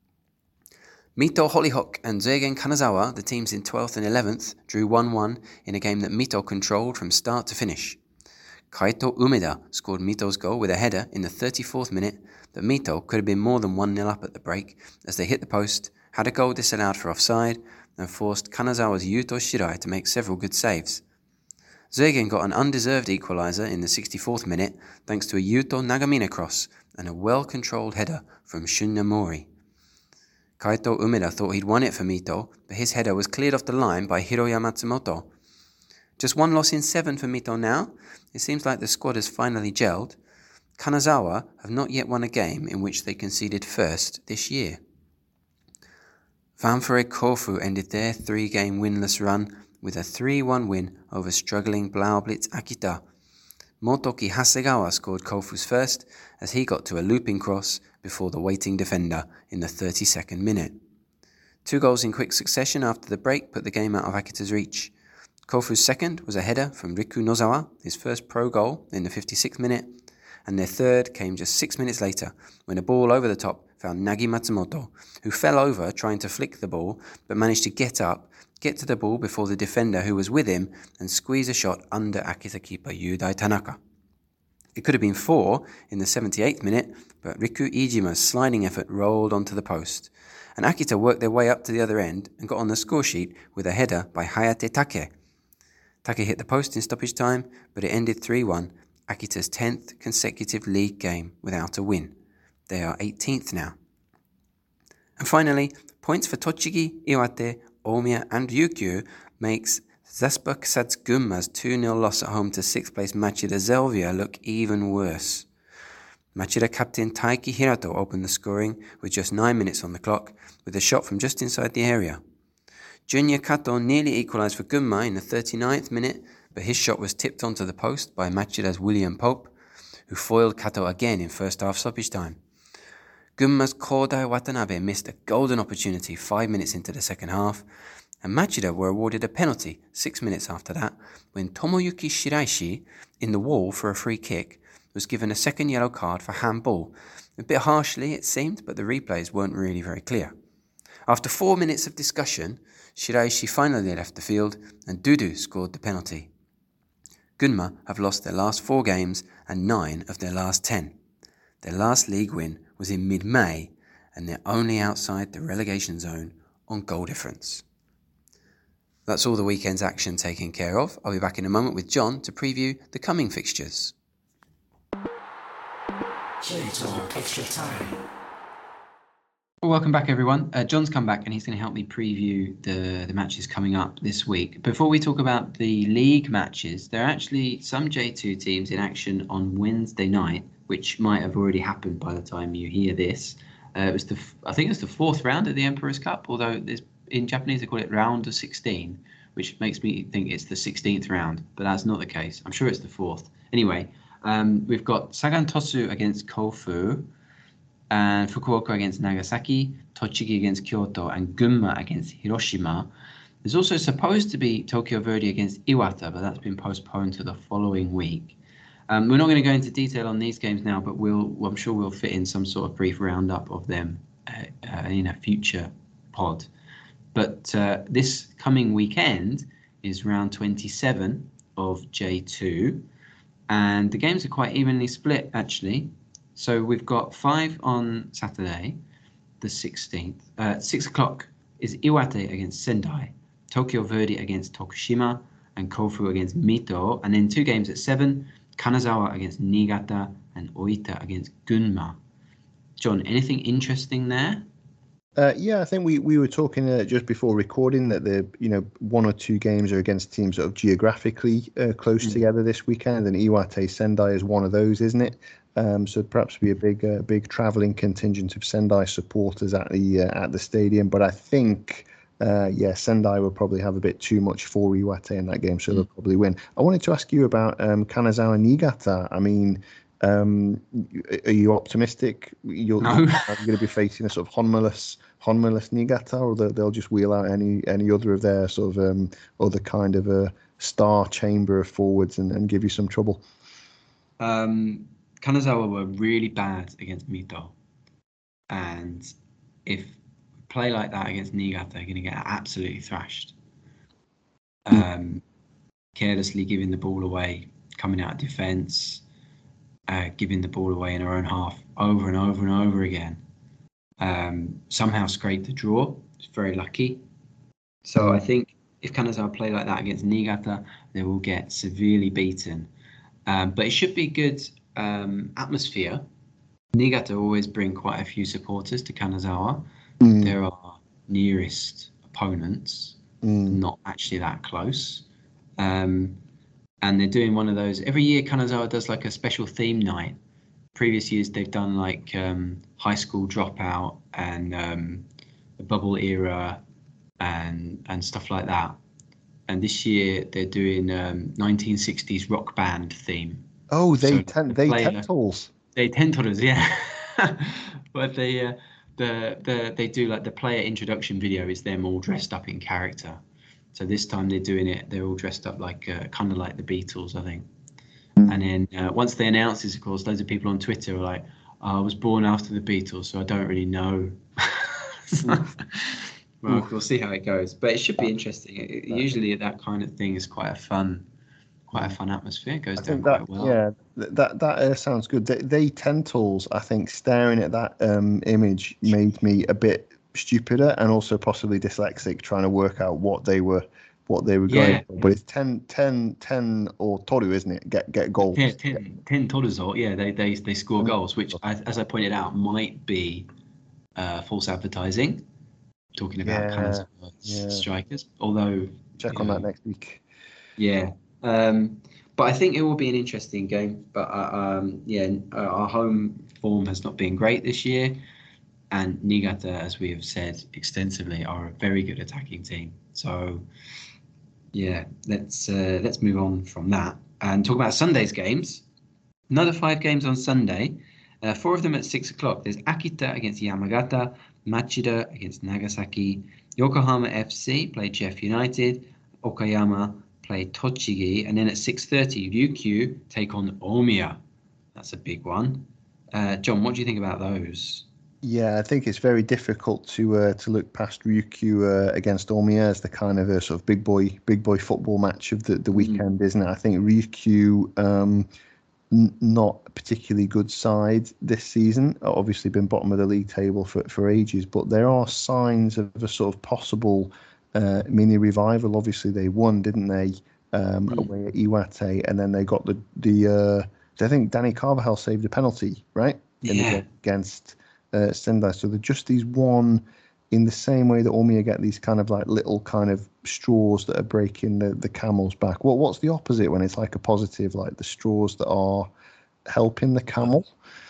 S4: Mito Hollyhock and Zeigen Kanazawa, the teams in 12th and 11th, drew 1-1 in a game that Mito controlled from start to finish. Kaito Umeda scored Mito's goal with a header in the 34th minute, but Mito could have been more than 1-0 up at the break as they hit the post, had a goal disallowed for offside, and forced Kanazawa's Yuto Shirai to make several good saves. Zeigen got an undeserved equaliser in the 64th minute thanks to a Yuto Nagamine cross and a well-controlled header from Shun Namori. Kaito Umeda thought he'd won it for Mito, but his header was cleared off the line by Hiroya Matsumoto. Just one loss in 7 for Mito now. It seems like the squad has finally gelled. Kanazawa have not yet won a game in which they conceded first this year. Ventforet Kofu ended their 3-game winless run with a 3-1 win over struggling Blaublitz Akita. Motoki Hasegawa scored Kofu's first as he got to a looping cross before the waiting defender in the 32nd minute. 2 goals in quick succession after the break put the game out of Akita's reach. Kofu's second was a header from Riku Nozawa, his first pro goal in the 56th minute, and their third came just 6 minutes later when a ball over the top found Nagi Matsumoto, who fell over trying to flick the ball but managed to get up, get to the ball before the defender who was with him and squeeze a shot under Akita keeper Yudai Tanaka. It could have been 4 in the 78th minute, but Riku Ijima's sliding effort rolled onto the post, and Akita worked their way up to the other end and got on the scoresheet with a header by Hayate Take. Take hit the post in stoppage time, but it ended 3-1, Akita's 10th consecutive league game without a win. They are 18th now. And finally, points for Tochigi, Iwate, Omiya and Ryukyu makes Zaspa Ksats Gunma's 2-0 loss at home to 6th place Machida Zelvia look even worse. Machida captain Taiki Hirato opened the scoring with just 9 minutes on the clock with a shot from just inside the area. Junya Kato nearly equalised for Gunma in the 39th minute, but his shot was tipped onto the post by Machida's William Pope, who foiled Kato again in first half stoppage time. Gunma's Kodai Watanabe missed a golden opportunity 5 minutes into the second half, and Machida were awarded a penalty 6 minutes after that when Tomoyuki Shiraishi, in the wall for a free kick, was given a second yellow card for handball. A bit harshly it seemed, but the replays weren't really very clear. After 4 minutes of discussion, Shiraishi finally left the field and Dudu scored the penalty. Gunma have lost their last 4 games and 9 of their last 10. Their last league win was in mid-May, and they're only outside the relegation zone on goal difference. That's all the weekend's action taken care of. I'll be back in a moment with John to preview the coming fixtures.
S3: J-Talk Extra Time.
S1: Well, welcome back, everyone. John's come back and he's going to help me preview the matches coming up this week. Before we talk about the league matches, there are actually some J2 teams in action on Wednesday night, which might have already happened by the time you hear this. I think it's the fourth round of the Emperor's Cup, although in Japanese they call it round of 16, which makes me think it's the 16th round, but that's not the case. I'm sure it's the fourth. Anyway, we've got Sagan Tosu against Kofu, and Fukuoka against Nagasaki, Tochigi against Kyoto, and Gunma against Hiroshima. There's also supposed to be Tokyo Verdy against Iwata, but that's been postponed to the following week. We're not going to go into detail on these games now, but I'm sure we'll fit in some sort of brief roundup of them in a future pod. But this coming weekend is round 27 of J2, and the games are quite evenly split, actually. So we've got 5 on Saturday, the 16th. 6 o'clock is Iwate against Sendai, Tokyo Verdy against Tokushima, and Kofu against Mito. And then 2 games at 7, Kanazawa against Niigata and Oita against Gunma. John, anything interesting there?
S2: Yeah, I think we were talking just before recording that the 1 or 2 games are against teams that are geographically close together this weekend, and Iwate Sendai is one of those, isn't it? So perhaps be a big travelling contingent of Sendai supporters at the stadium. But I think Sendai will probably have a bit too much for Iwate in that game, so they'll probably win. I wanted to ask you about Kanazawa Niigata. I mean, are you optimistic you're going to be facing a sort of Honmulus Niigata, or they'll just wheel out any other of their sort of other kind of a star chamber of forwards and give you some trouble?
S1: Kanazawa were really bad against Mito, and if we play like that against Niigata, they're going to get absolutely thrashed. Carelessly giving the ball away, coming out of defence, giving the ball away in our own half over and over and over again. Somehow scraped the draw. It's very lucky. So I think if Kanazawa play like that against Niigata, they will get severely beaten. But it should be good atmosphere. Niigata always bring quite a few supporters to Kanazawa. They're our nearest opponents, not actually that close. And they're doing one of those every year. Kanazawa does like a special theme night. Previous years they've done like high school dropout and the bubble era and stuff like that. And this year they're doing 1960s rock band theme.
S2: Oh, they tentals.
S1: They tentals, yeah. But they do like the player introduction video is them all dressed up in character. So this time they're doing it. They're all dressed up like kind of like the Beatles, I think. And then once they announce this, of course, loads of people on Twitter are like, I was born after the Beatles, so I don't really know. Well, we'll see how it goes, but it should be interesting. Usually that kind of thing is quite a fun atmosphere. It goes down quite well.
S2: Yeah, that sounds good. They tentals, I think, staring at that image made me a bit stupider and also possibly dyslexic, trying to work out what they were going for. But it's 10 or toru, isn't it? Get goals.
S1: 10 toru. Yeah, they score goals, which, as I pointed out, might be false advertising. Talking about strikers, although
S2: check on that next week.
S1: Yeah, but I think it will be an interesting game. But our home form has not been great this year, and Niigata, as we have said extensively, are a very good attacking team. So yeah, let's move on from that and talk about Sunday's games. Another 5 games on Sunday. 4 of them at 6 o'clock. There's Akita against Yamagata, Machida against Nagasaki, Yokohama FC play Jeff United, Okayama play Tochigi, and then at 6:30 Ryukyu take on Omiya. That's a big one. John, what do you think about those?
S2: Yeah, I think it's very difficult to look past Ryukyu against Omiya as the kind of a sort of big boy football match of the weekend, isn't it? I think Ryukyu not a particularly good side this season. Obviously been bottom of the league table for ages, but there are signs of a sort of possible Mini Revival, obviously they won, didn't they? Away at Iwate, and then they got I think Danny Carvajal saved a penalty, right? In the
S1: Yeah.
S2: game against Sendai. So they're just these one, in the same way that Omiya get these kind of like little kind of straws that are breaking the camel's back. What's the opposite when it's like a positive, like the straws that are helping the camel?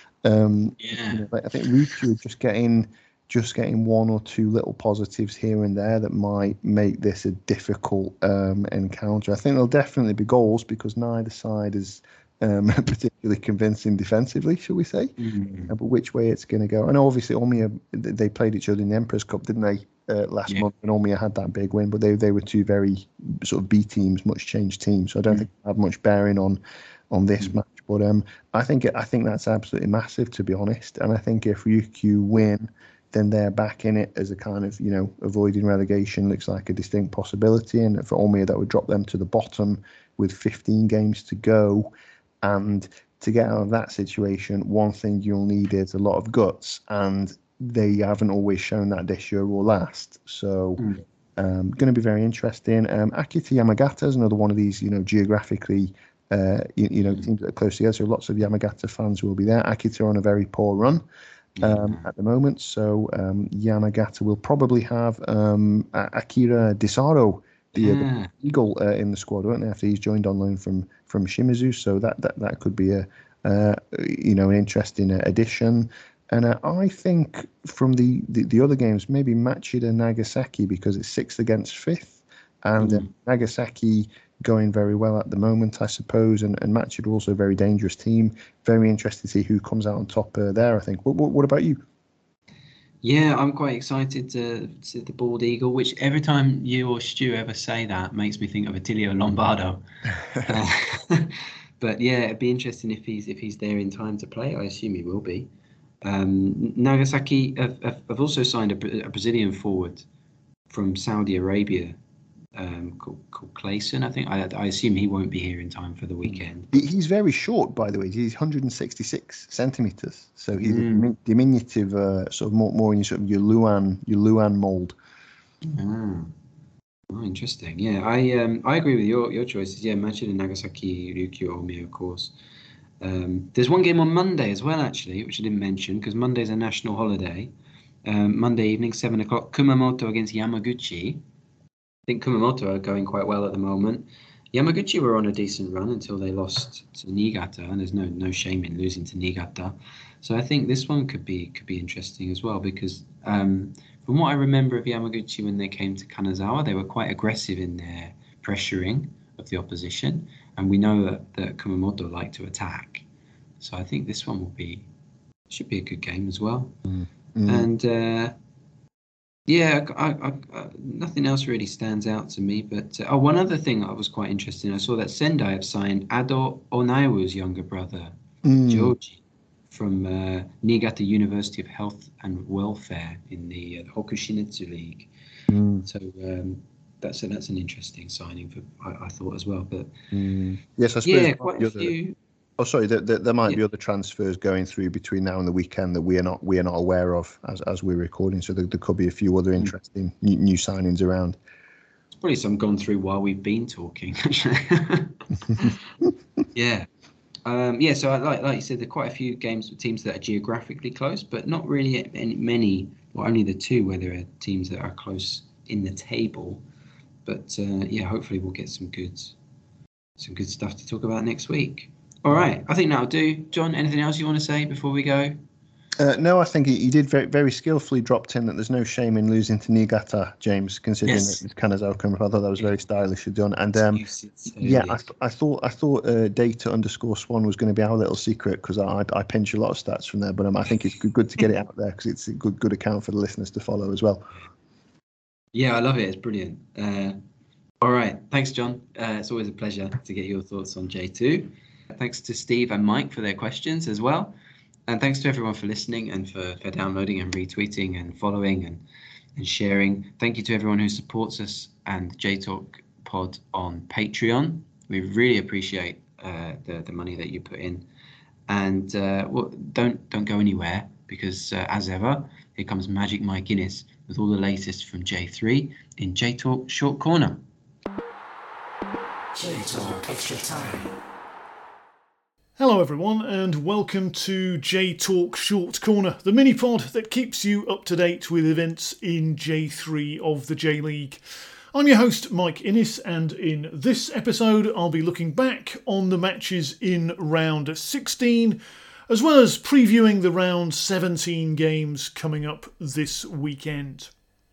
S2: I think Ryukyu are just getting one or two little positives here and there that might make this a difficult encounter. I think there'll definitely be goals because neither side is particularly convincing defensively, shall we say? But which way it's going to go? And obviously, Omiya, they played each other in the Emperor's Cup, didn't they, last month? And Omiya had that big win, but they were two very sort of B teams, much changed teams. So I don't think they have much bearing on this match. But I think that's absolutely massive, to be honest. And I think if Ryukyu win, then they're back in it as a kind of, avoiding relegation looks like a distinct possibility. And for Omiya, that would drop them to the bottom with 15 games to go. And to get out of that situation, one thing you'll need is a lot of guts. And they haven't always shown that this year or last. So going to be very interesting. Akita Yamagata is another one of these, geographically teams that are close together. So lots of Yamagata fans will be there. Akita are on a very poor run at the moment. So Yamagata will probably have Akira Disaro, the Eagle, in the squad, won't they? After he's joined on loan from Shimizu. So that could be an interesting addition. And I think from the other games, maybe Machida Nagasaki, because it's 6th against 5th. And Nagasaki going very well at the moment, I suppose, and Machida also a very dangerous team. Very interested to see who comes out on top there, I think. What about you?
S1: Yeah, I'm quite excited to see the Bald Eagle, which every time you or Stu ever say that makes me think of Attilio Lombardo. But yeah, it'd be interesting if he's there in time to play. I assume he will be. Nagasaki have also signed a Brazilian forward from Saudi Arabia called Clayson. I think I assume he won't be here in time for the weekend.
S2: He's very short, by the way. He's 166 centimeters, so he's a diminutive, sort of more in sort of your Luan mold.
S1: Oh, interesting. Yeah, I agree with your choices. Yeah, Machida Nagasaki, Ryukyu, Omiya, of course. There's one game on Monday as well, actually, which I didn't mention because Monday's a national holiday. Monday evening, 7 o'clock, Kumamoto against Yamaguchi. I think Kumamoto are going quite well at the moment. Yamaguchi were on a decent run until they lost to Niigata, and there's no shame in losing to Niigata. So I think this one could be interesting as well because from what I remember of Yamaguchi when they came to Kanazawa, they were quite aggressive in their pressuring of the opposition, and we know that Kumamoto like to attack. So I think this one should be a good game as well. And nothing else really stands out to me. But one other thing I was quite interested in, I saw that Sendai have signed Ado Onaiwu's younger brother, Joji, from Niigata University of Health and Welfare in the Hokushinetsu League. So that's an interesting signing I thought as well. But
S2: yes, I suppose
S1: quite a few.
S2: Oh, sorry. There might be other transfers going through between now and the weekend that we are not aware of as we're recording. So there could be a few other interesting new signings around.
S1: There's probably some gone through while we've been talking. Yeah. So like you said, there are quite a few games with teams that are geographically close, but not really many. Well, only the two where there are teams that are close in the table. But hopefully we'll get some good stuff to talk about next week. All right, I think that'll do. John, anything else you want to say before we go?
S2: No, I think he did very, very skillfully dropped in that there's no shame in losing to Niigata, James, considering that it's Kanazawa come. I thought that was very stylishly done. And I thought data_swan was going to be our little secret because I pinch a lot of stats from there. But I think it's good to get it out there because it's a good account for the listeners to follow as well.
S1: Yeah, I love it. It's brilliant. All right, thanks, John. It's always a pleasure to get your thoughts on J2. Thanks to Steve and Mike for their questions as well. And thanks to everyone for listening and for downloading and retweeting and following and sharing. Thank you to everyone who supports us and JTalk Pod on Patreon. We really appreciate the money that you put in. And don't go anywhere because, as ever, here comes Magic Mike Guinness with all the latest from J3 in J-Talk Short Corner.
S3: J-Talk Extra Time.
S5: Hello everyone and welcome to J-Talk Short Corner, the mini-pod that keeps you up to date with events in J3 of the J-League. I'm your host Mike Innes, and in this episode I'll be looking back on the matches in round 16 as well as previewing the round 17 games coming up this weekend.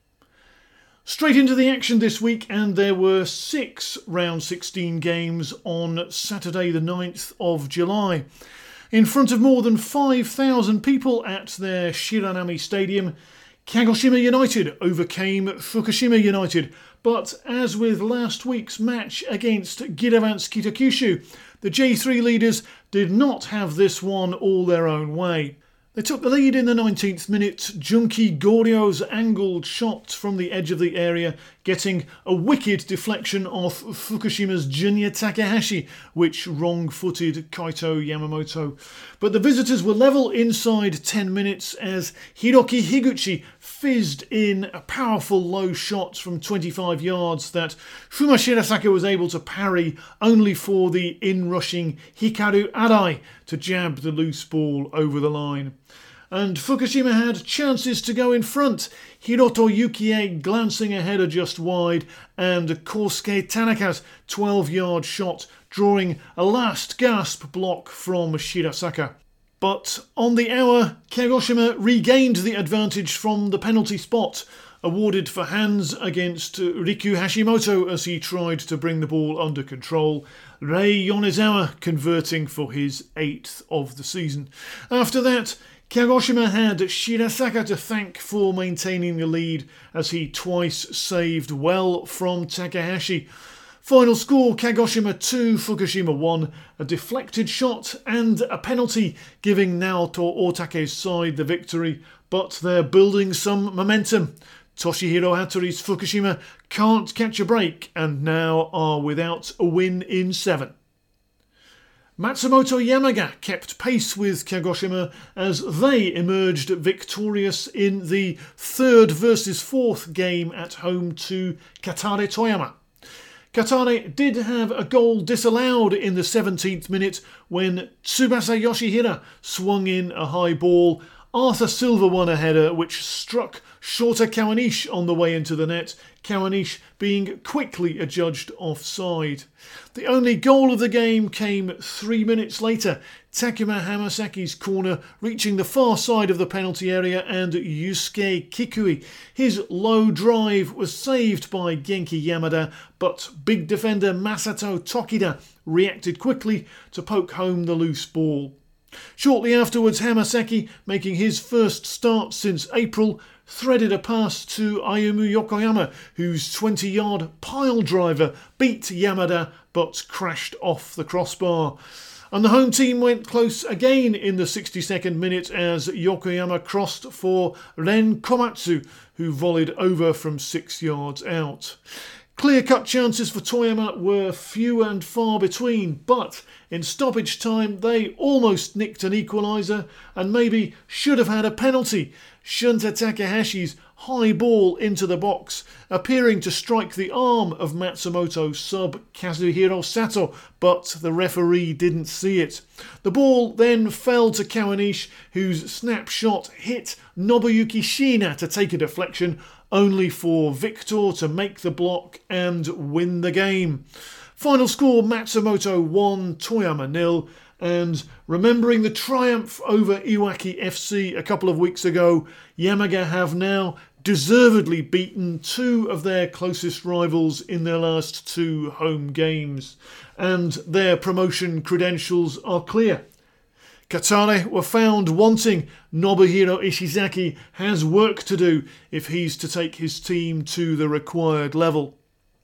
S5: Straight into the action this week, and there were 6 round 16 games on Saturday the 9th of July. In front of more than 5,000 people at their Shiranami Stadium, Kagoshima United overcame Fukushima United, but as with last week's match against Giravans Kitakyushu, the J3 leaders did not have this one all their own way. They took the lead in the 19th minute. Junki Goryo's angled shot from the edge of the area, getting a wicked deflection off Fukushima's Junya Takahashi, which wrong-footed Kaito Yamamoto. But the visitors were level inside 10 minutes as Hiroki Higuchi fizzed in a powerful low shot from 25 yards that Fuma Shirasaka was able to parry, only for the in-rushing Hikaru Arai to jab the loose ball over the line. And Fukushima had chances to go in front. Hiroto Yukie glancing ahead just wide, and Kosuke Tanaka's 12-yard shot drawing a last gasp block from Shirasaka. But on the hour, Kagoshima regained the advantage from the penalty spot, awarded for hands against Riku Hashimoto as he tried to bring the ball under control. Rei Yonezawa converting for his 8th of the season. After that, Kagoshima had Shirasaka to thank for maintaining the lead as he twice saved well from Takahashi. Final score, Kagoshima 2, Fukushima 1, a deflected shot and a penalty giving Naoto Otake's side the victory, but they're building some momentum. Toshihiro Hattori's Fukushima can't catch a break and now are without a win in 7. Matsumoto Yamaga kept pace with Kagoshima as they emerged victorious in the 3rd versus 4th game at home to Katare Toyama. Katare did have a goal disallowed in the 17th minute when Tsubasa Yoshihira swung in a high ball. Arthur Silva won a header which struck Shota Kawanishi on the way into the net, Kawanishi being quickly adjudged offside. The only goal of the game came 3 minutes later, Takuma Hamasaki's corner reaching the far side of the penalty area, and Yusuke Kikui. His low drive was saved by Genki Yamada, but big defender Masato Tokida reacted quickly to poke home the loose ball. Shortly afterwards, Hamasaki, making his first start since April, threaded a pass to Ayumu Yokoyama, whose 20-yard pile driver beat Yamada but crashed off the crossbar. And the home team went close again in the 62nd minute as Yokoyama crossed for Ren Komatsu, who volleyed over from 6 yards out. Clear-cut chances for Toyama were few and far between, but in stoppage time they almost nicked an equaliser and maybe should have had a penalty. Shunta Takahashi's high ball into the box, appearing to strike the arm of Matsumoto sub Kazuhiro Sato, but the referee didn't see it. The ball then fell to Kawanishi, whose snapshot hit Nobuyuki Shiina to take a deflection, only for Victor to make the block and win the game. Final score, Matsumoto 1, Toyama 0. And remembering the triumph over Iwaki FC a couple of weeks ago, Yamaga have now deservedly beaten 2 of their closest rivals in their last 2 home games. And their promotion credentials are clear. Katare were found wanting. Nobuhiro Ishizaki has work to do if he's to take his team to the required level.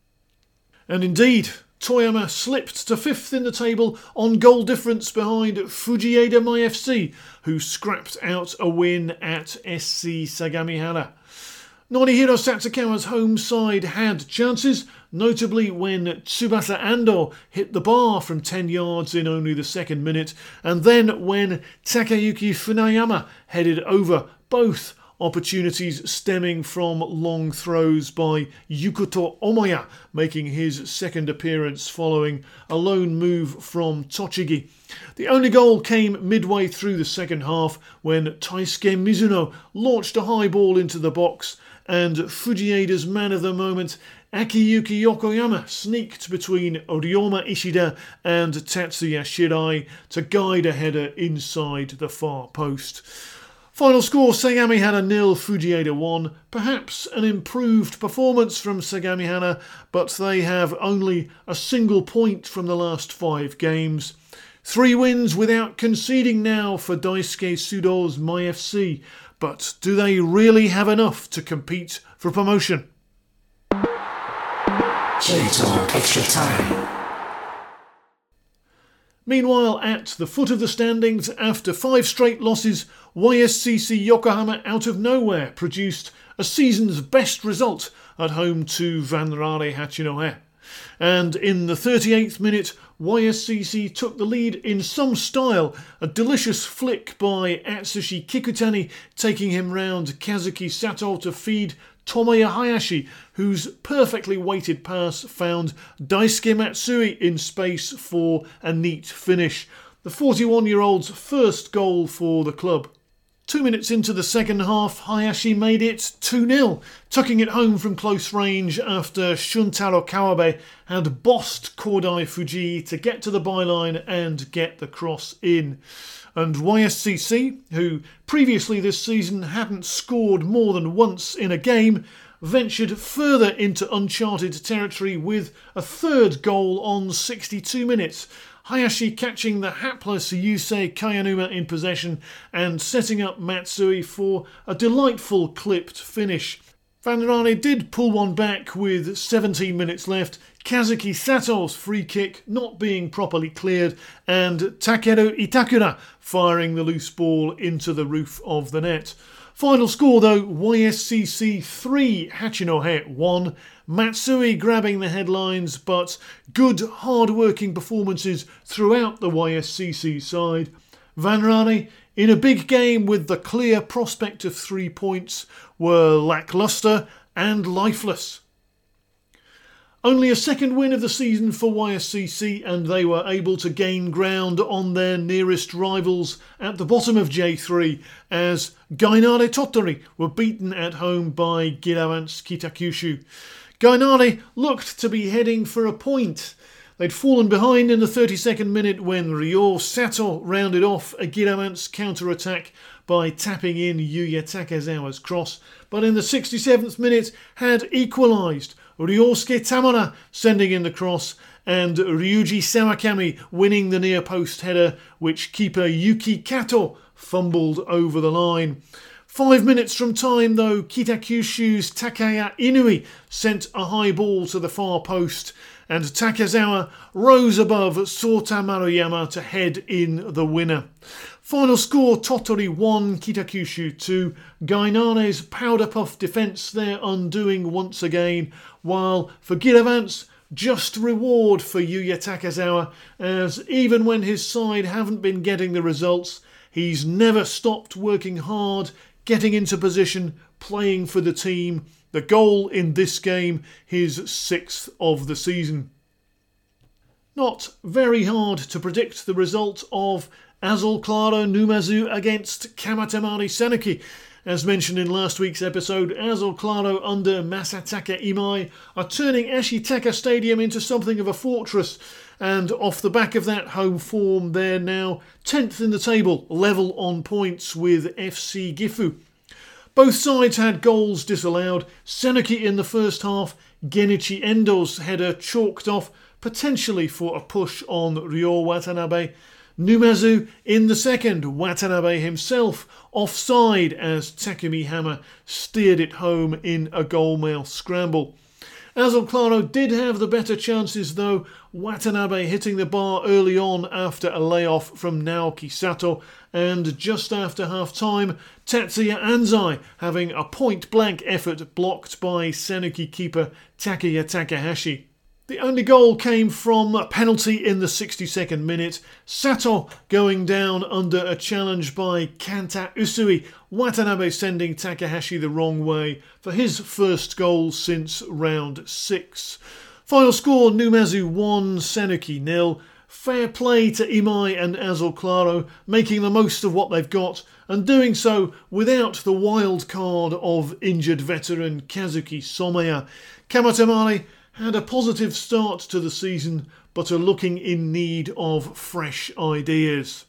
S5: And indeed, Toyama slipped to 5th in the table on goal difference behind Fujieda Mai FC, who scrapped out a win at SC Sagamihara. Norihiro Satsukawa's home side had chances, notably when Tsubasa Ando hit the bar from 10 yards in only the 2nd minute, and then when Takayuki Funayama headed over, both opportunities stemming from long throws by Yukoto Omoya, making his second appearance following a lone move from Tochigi. The only goal came midway through the second half when Taisuke Mizuno launched a high ball into the box and Fujieda's man of the moment Akiyuki Yokoyama sneaked between Ryoma Ishida and Tatsuya Shirai to guide a header inside the far post. Final score, Sagamihara 0, Fujieda 1. Perhaps an improved performance from Sagamihara, but they have only a single point from the last 5 games. 3 wins without conceding now for Daisuke Sudo's MyFC, but do they really have enough to compete for promotion?
S3: J-Talk Extra Time.
S5: Meanwhile, at the foot of the standings, after 5 straight losses, YSCC Yokohama out of nowhere produced a season's best result at home to Vanrare Hachinohe. And in the 38th minute, YSCC took the lead in some style, a delicious flick by Atsushi Kikutani taking him round Kazuki Sato to feed Tomoya Hayashi, whose perfectly weighted pass found Daisuke Matsui in space for a neat finish. The 41-year-old's first goal for the club. 2 minutes into the second half, Hayashi made it 2-0, tucking it home from close range after Shuntaro Kawabe had bossed Kodai Fuji to get to the byline and get the cross in. And YSCC, who previously this season hadn't scored more than once in a game, ventured further into uncharted territory with a third goal on 62 minutes. Hayashi catching the hapless Yusei Kayanuma in possession and setting up Matsui for a delightful clipped finish. Vanrane did pull one back with 17 minutes left, Kazuki Sato's free kick not being properly cleared and Takeru Itakura firing the loose ball into the roof of the net. Final score though, YSCC 3, Hachinohe 1. Matsui grabbing the headlines, but good hard-working performances throughout the YSCC side. Vanrane, in a big game with the clear prospect of 3 points, were lacklustre and lifeless. Only a second win of the season for YSCC, and they were able to gain ground on their nearest rivals at the bottom of J3 as Gainare Tottori were beaten at home by Giravans Kitakyushu. Gainare looked to be heading for a point. They'd fallen behind in the 32nd minute when Ryo Sato rounded off a Giravans counter-attack by tapping in Yuya Takezawa's cross, but in the 67th minute had equalised. Ryosuke Tamara sending in the cross and Ryuji Sawakami winning the near post header, which keeper Yuki Kato fumbled over the line. 5 minutes from time though, Kitakyushu's Takaya Inui sent a high ball to the far post and Takezawa rose above Sota Maruyama to head in the winner. Final score, Tottori 1, Kitakyushu 2. Gainare's powder puff defence their undoing once again, while for Giravans, just reward for Yuya Takezawa, as even when his side haven't been getting the results, he's never stopped working hard, getting into position, playing for the team. The goal in this game, his 6th of the season. Not very hard to predict the result of Azul Claro Numazu against Kamatamari Senuki. As mentioned in last week's episode, Azul Claro under Masataka Imai are turning Ashitaka Stadium into something of a fortress, and off the back of that home form they're now 10th in the table, level on points with FC Gifu. Both sides had goals disallowed, Senuki in the first half, Genichi Endo's header chalked off, potentially for a push on Ryo Watanabe. Numazu in the second, Watanabe himself offside as Takumi Hama steered it home in a goalmail scramble. Azul Claro did have the better chances though, Watanabe hitting the bar early on after a layoff from Naoki Sato, and just after half-time, Tatsuya Anzai having a point-blank effort blocked by Senuki keeper Takeya Takahashi. The only goal came from a penalty in the 62nd minute. Sato going down under a challenge by Kanta Usui. Watanabe sending Takahashi the wrong way for his first goal since round 6. Final score, Numazu 1, Sanuki 0. Fair play to Imai and Azul Claro, making the most of what they've got and doing so without the wild card of injured veteran Kazuki Somaya. Kamatamare had a positive start to the season but are looking in need of fresh ideas.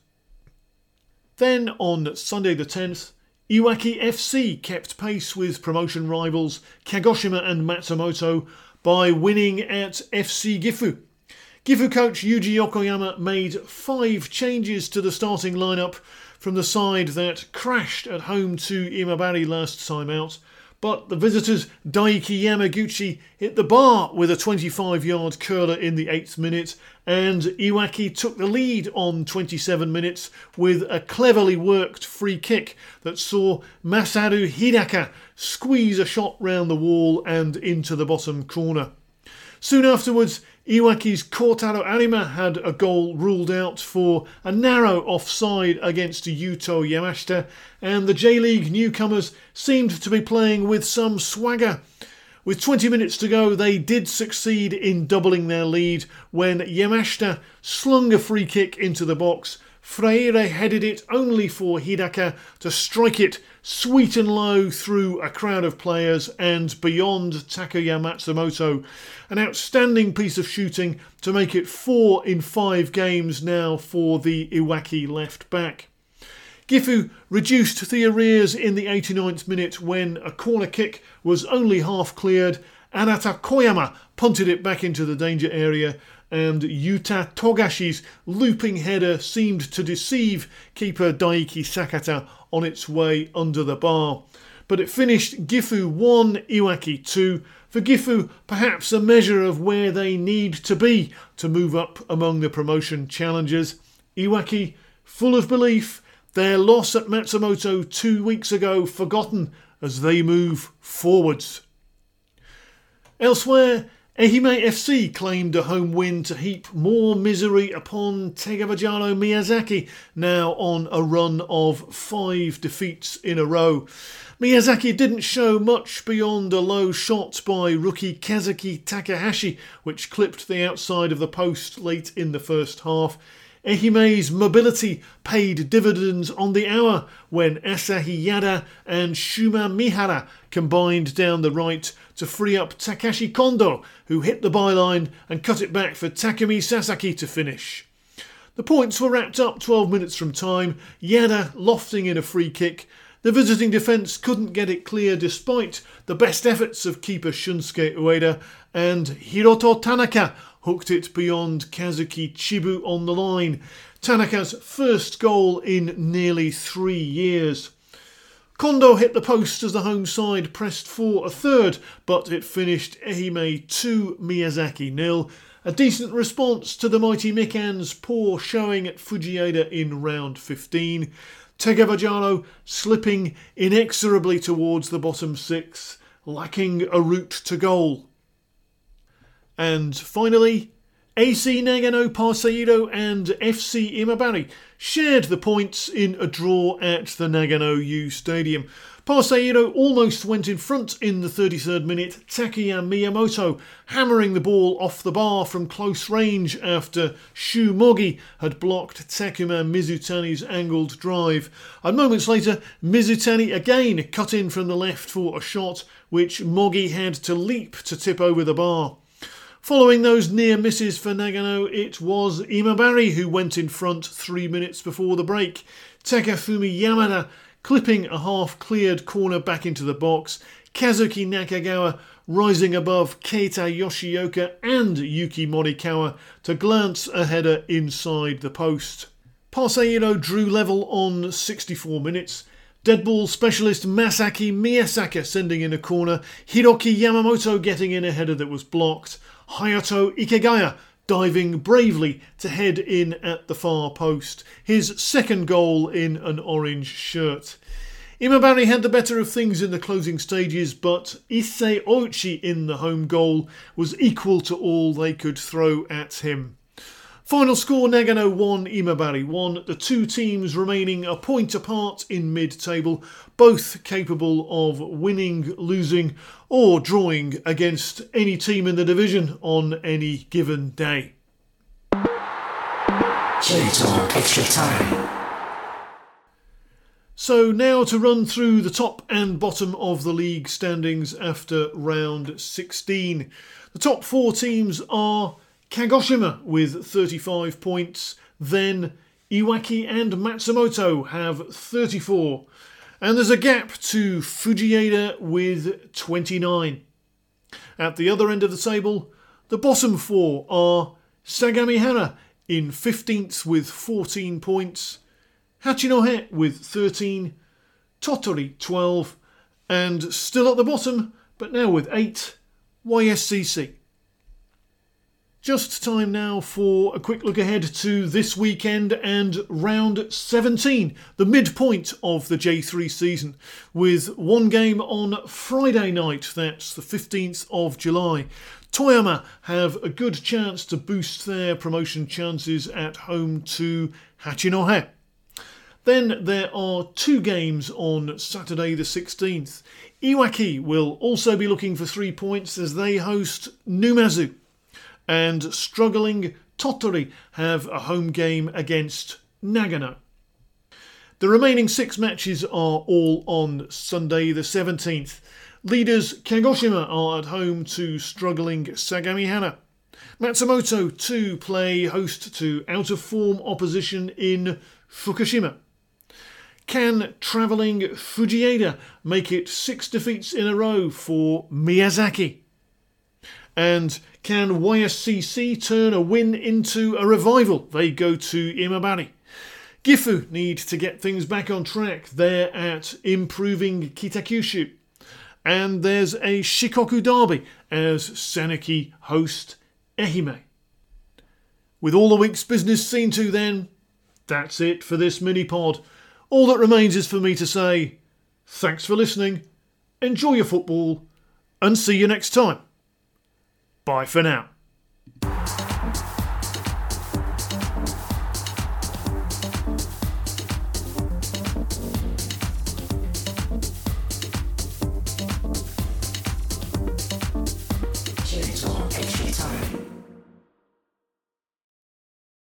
S5: Then on Sunday the 10th, Iwaki FC kept pace with promotion rivals Kagoshima and Matsumoto by winning at FC Gifu. Gifu coach Yuji Yokoyama made 5 changes to the starting lineup from the side that crashed at home to Imabari last time out, but the visitors Daiki Yamaguchi hit the bar with a 25-yard curler in the 8th minute, and Iwaki took the lead on 27 minutes with a cleverly worked free kick that saw Masaru Hidaka squeeze a shot round the wall and into the bottom corner. Soon afterwards, Iwaki's Kotaro Arima had a goal ruled out for a narrow offside against Yuto Yamashita, and the J-League newcomers seemed to be playing with some swagger. With 20 minutes to go, they did succeed in doubling their lead when Yamashita slung a free kick into the box. Freire headed it only for Hidaka to strike it sweet and low through a crowd of players and beyond Takuya Matsumoto. An outstanding piece of shooting to make it 4 in 5 games now for the Iwaki left back. Gifu reduced the arrears in the 89th minute when a corner kick was only half cleared. Arata Koyama punted it back into the danger area, and Yuta Togashi's looping header seemed to deceive keeper Daiki Sakata on its way under the bar. But it finished Gifu 1, Iwaki 2. For Gifu, perhaps a measure of where they need to be to move up among the promotion challengers. Iwaki, full of belief, their loss at Matsumoto 2 weeks ago forgotten as they move forwards. Elsewhere, Ehime FC claimed a home win to heap more misery upon Tegavajaro Miyazaki, now on a run of 5 defeats in a row. Miyazaki didn't show much beyond a low shot by rookie Kazuki Takahashi, which clipped the outside of the post late in the first half. Ehime's mobility paid dividends on the hour when Asahi Yada and Shuma Mihara combined down the right to free up Takashi Kondo, who hit the byline and cut it back for Takumi Sasaki to finish. The points were wrapped up 12 minutes from time, Yada lofting in a free kick. The visiting defence couldn't get it clear despite the best efforts of keeper Shunsuke Ueda, and Hiroto Tanaka hooked it beyond Kazuki Chibu on the line. Tanaka's first goal in nearly 3 years. Kondo hit the post as the home side pressed for a third, but it finished Ehime 2, Miyazaki 0. A decent response to the mighty Mikan's poor showing at Fujieda in round 15. Tegavajaro slipping inexorably towards the bottom 6, lacking a route to goal. And finally, AC Nagano Parceiro and FC Imabari shared the points in a draw at the Nagano U Stadium. Parceiro almost went in front in the 33rd minute, Takuya Miyamoto hammering the ball off the bar from close range after Shu Mogi had blocked Takuma Mizutani's angled drive. And moments later, Mizutani again cut in from the left for a shot, which Mogi had to leap to tip over the bar. Following those near misses for Nagano, it was Imabari who went in front 3 minutes before the break. Takafumi Yamada clipping a half-cleared corner back into the box. Kazuki Nakagawa rising above Keita Yoshioka and Yuki Morikawa to glance a header inside the post. Parceiro drew level on 64 minutes. Deadball specialist Masaki Miyasaka sending in a corner. Hiroki Yamamoto getting in a header that was blocked. Hayato Ikegaya diving bravely to head in at the far post. His second goal in an orange shirt. Imabari had the better of things in the closing stages, but Issei Oichi in the home goal was equal to all they could throw at him. Final score, Nagano 1, Imabari 1, the two teams remaining a point apart in mid-table, both capable of winning, losing or drawing against any team in the division on any given day.
S3: J-Talk Extra Time.
S5: So now to run through the top and bottom of the league standings after round 16. The top four teams are Kagoshima with 35 points, then Iwaki and Matsumoto have 34, and there's a gap to Fujieda with 29. At the other end of the table, the bottom four are Sagamihara in 15th with 14 points, Hachinohe with 13, Tottori 12, and still at the bottom, but now with 8, YSCC. Just time now for a quick look ahead to this weekend and round 17, the midpoint of the J3 season, with one game on Friday night, that's the 15th of July. Toyama have a good chance to boost their promotion chances at home to Hachinohe. Then there are two games on Saturday the 16th. Iwaki will also be looking for 3 points as they host Numazu. And struggling Tottori have a home game against Nagano. The remaining 6 matches are all on Sunday the 17th. Leaders Kagoshima are at home to struggling Sagamihara. Matsumoto too play host to out-of-form opposition in Fukushima. Can travelling Fujieda make it 6 defeats in a row for Miyazaki? And can YSCC turn a win into a revival? They go to Imabari. Gifu need to get things back on track. They're at improving Kitakyushu. And there's a Shikoku derby as Saneki host Ehime. With all the week's business seen to then, that's it for this mini-pod. All that remains is for me to say, thanks for listening, enjoy your football, and see you next time. Bye for now.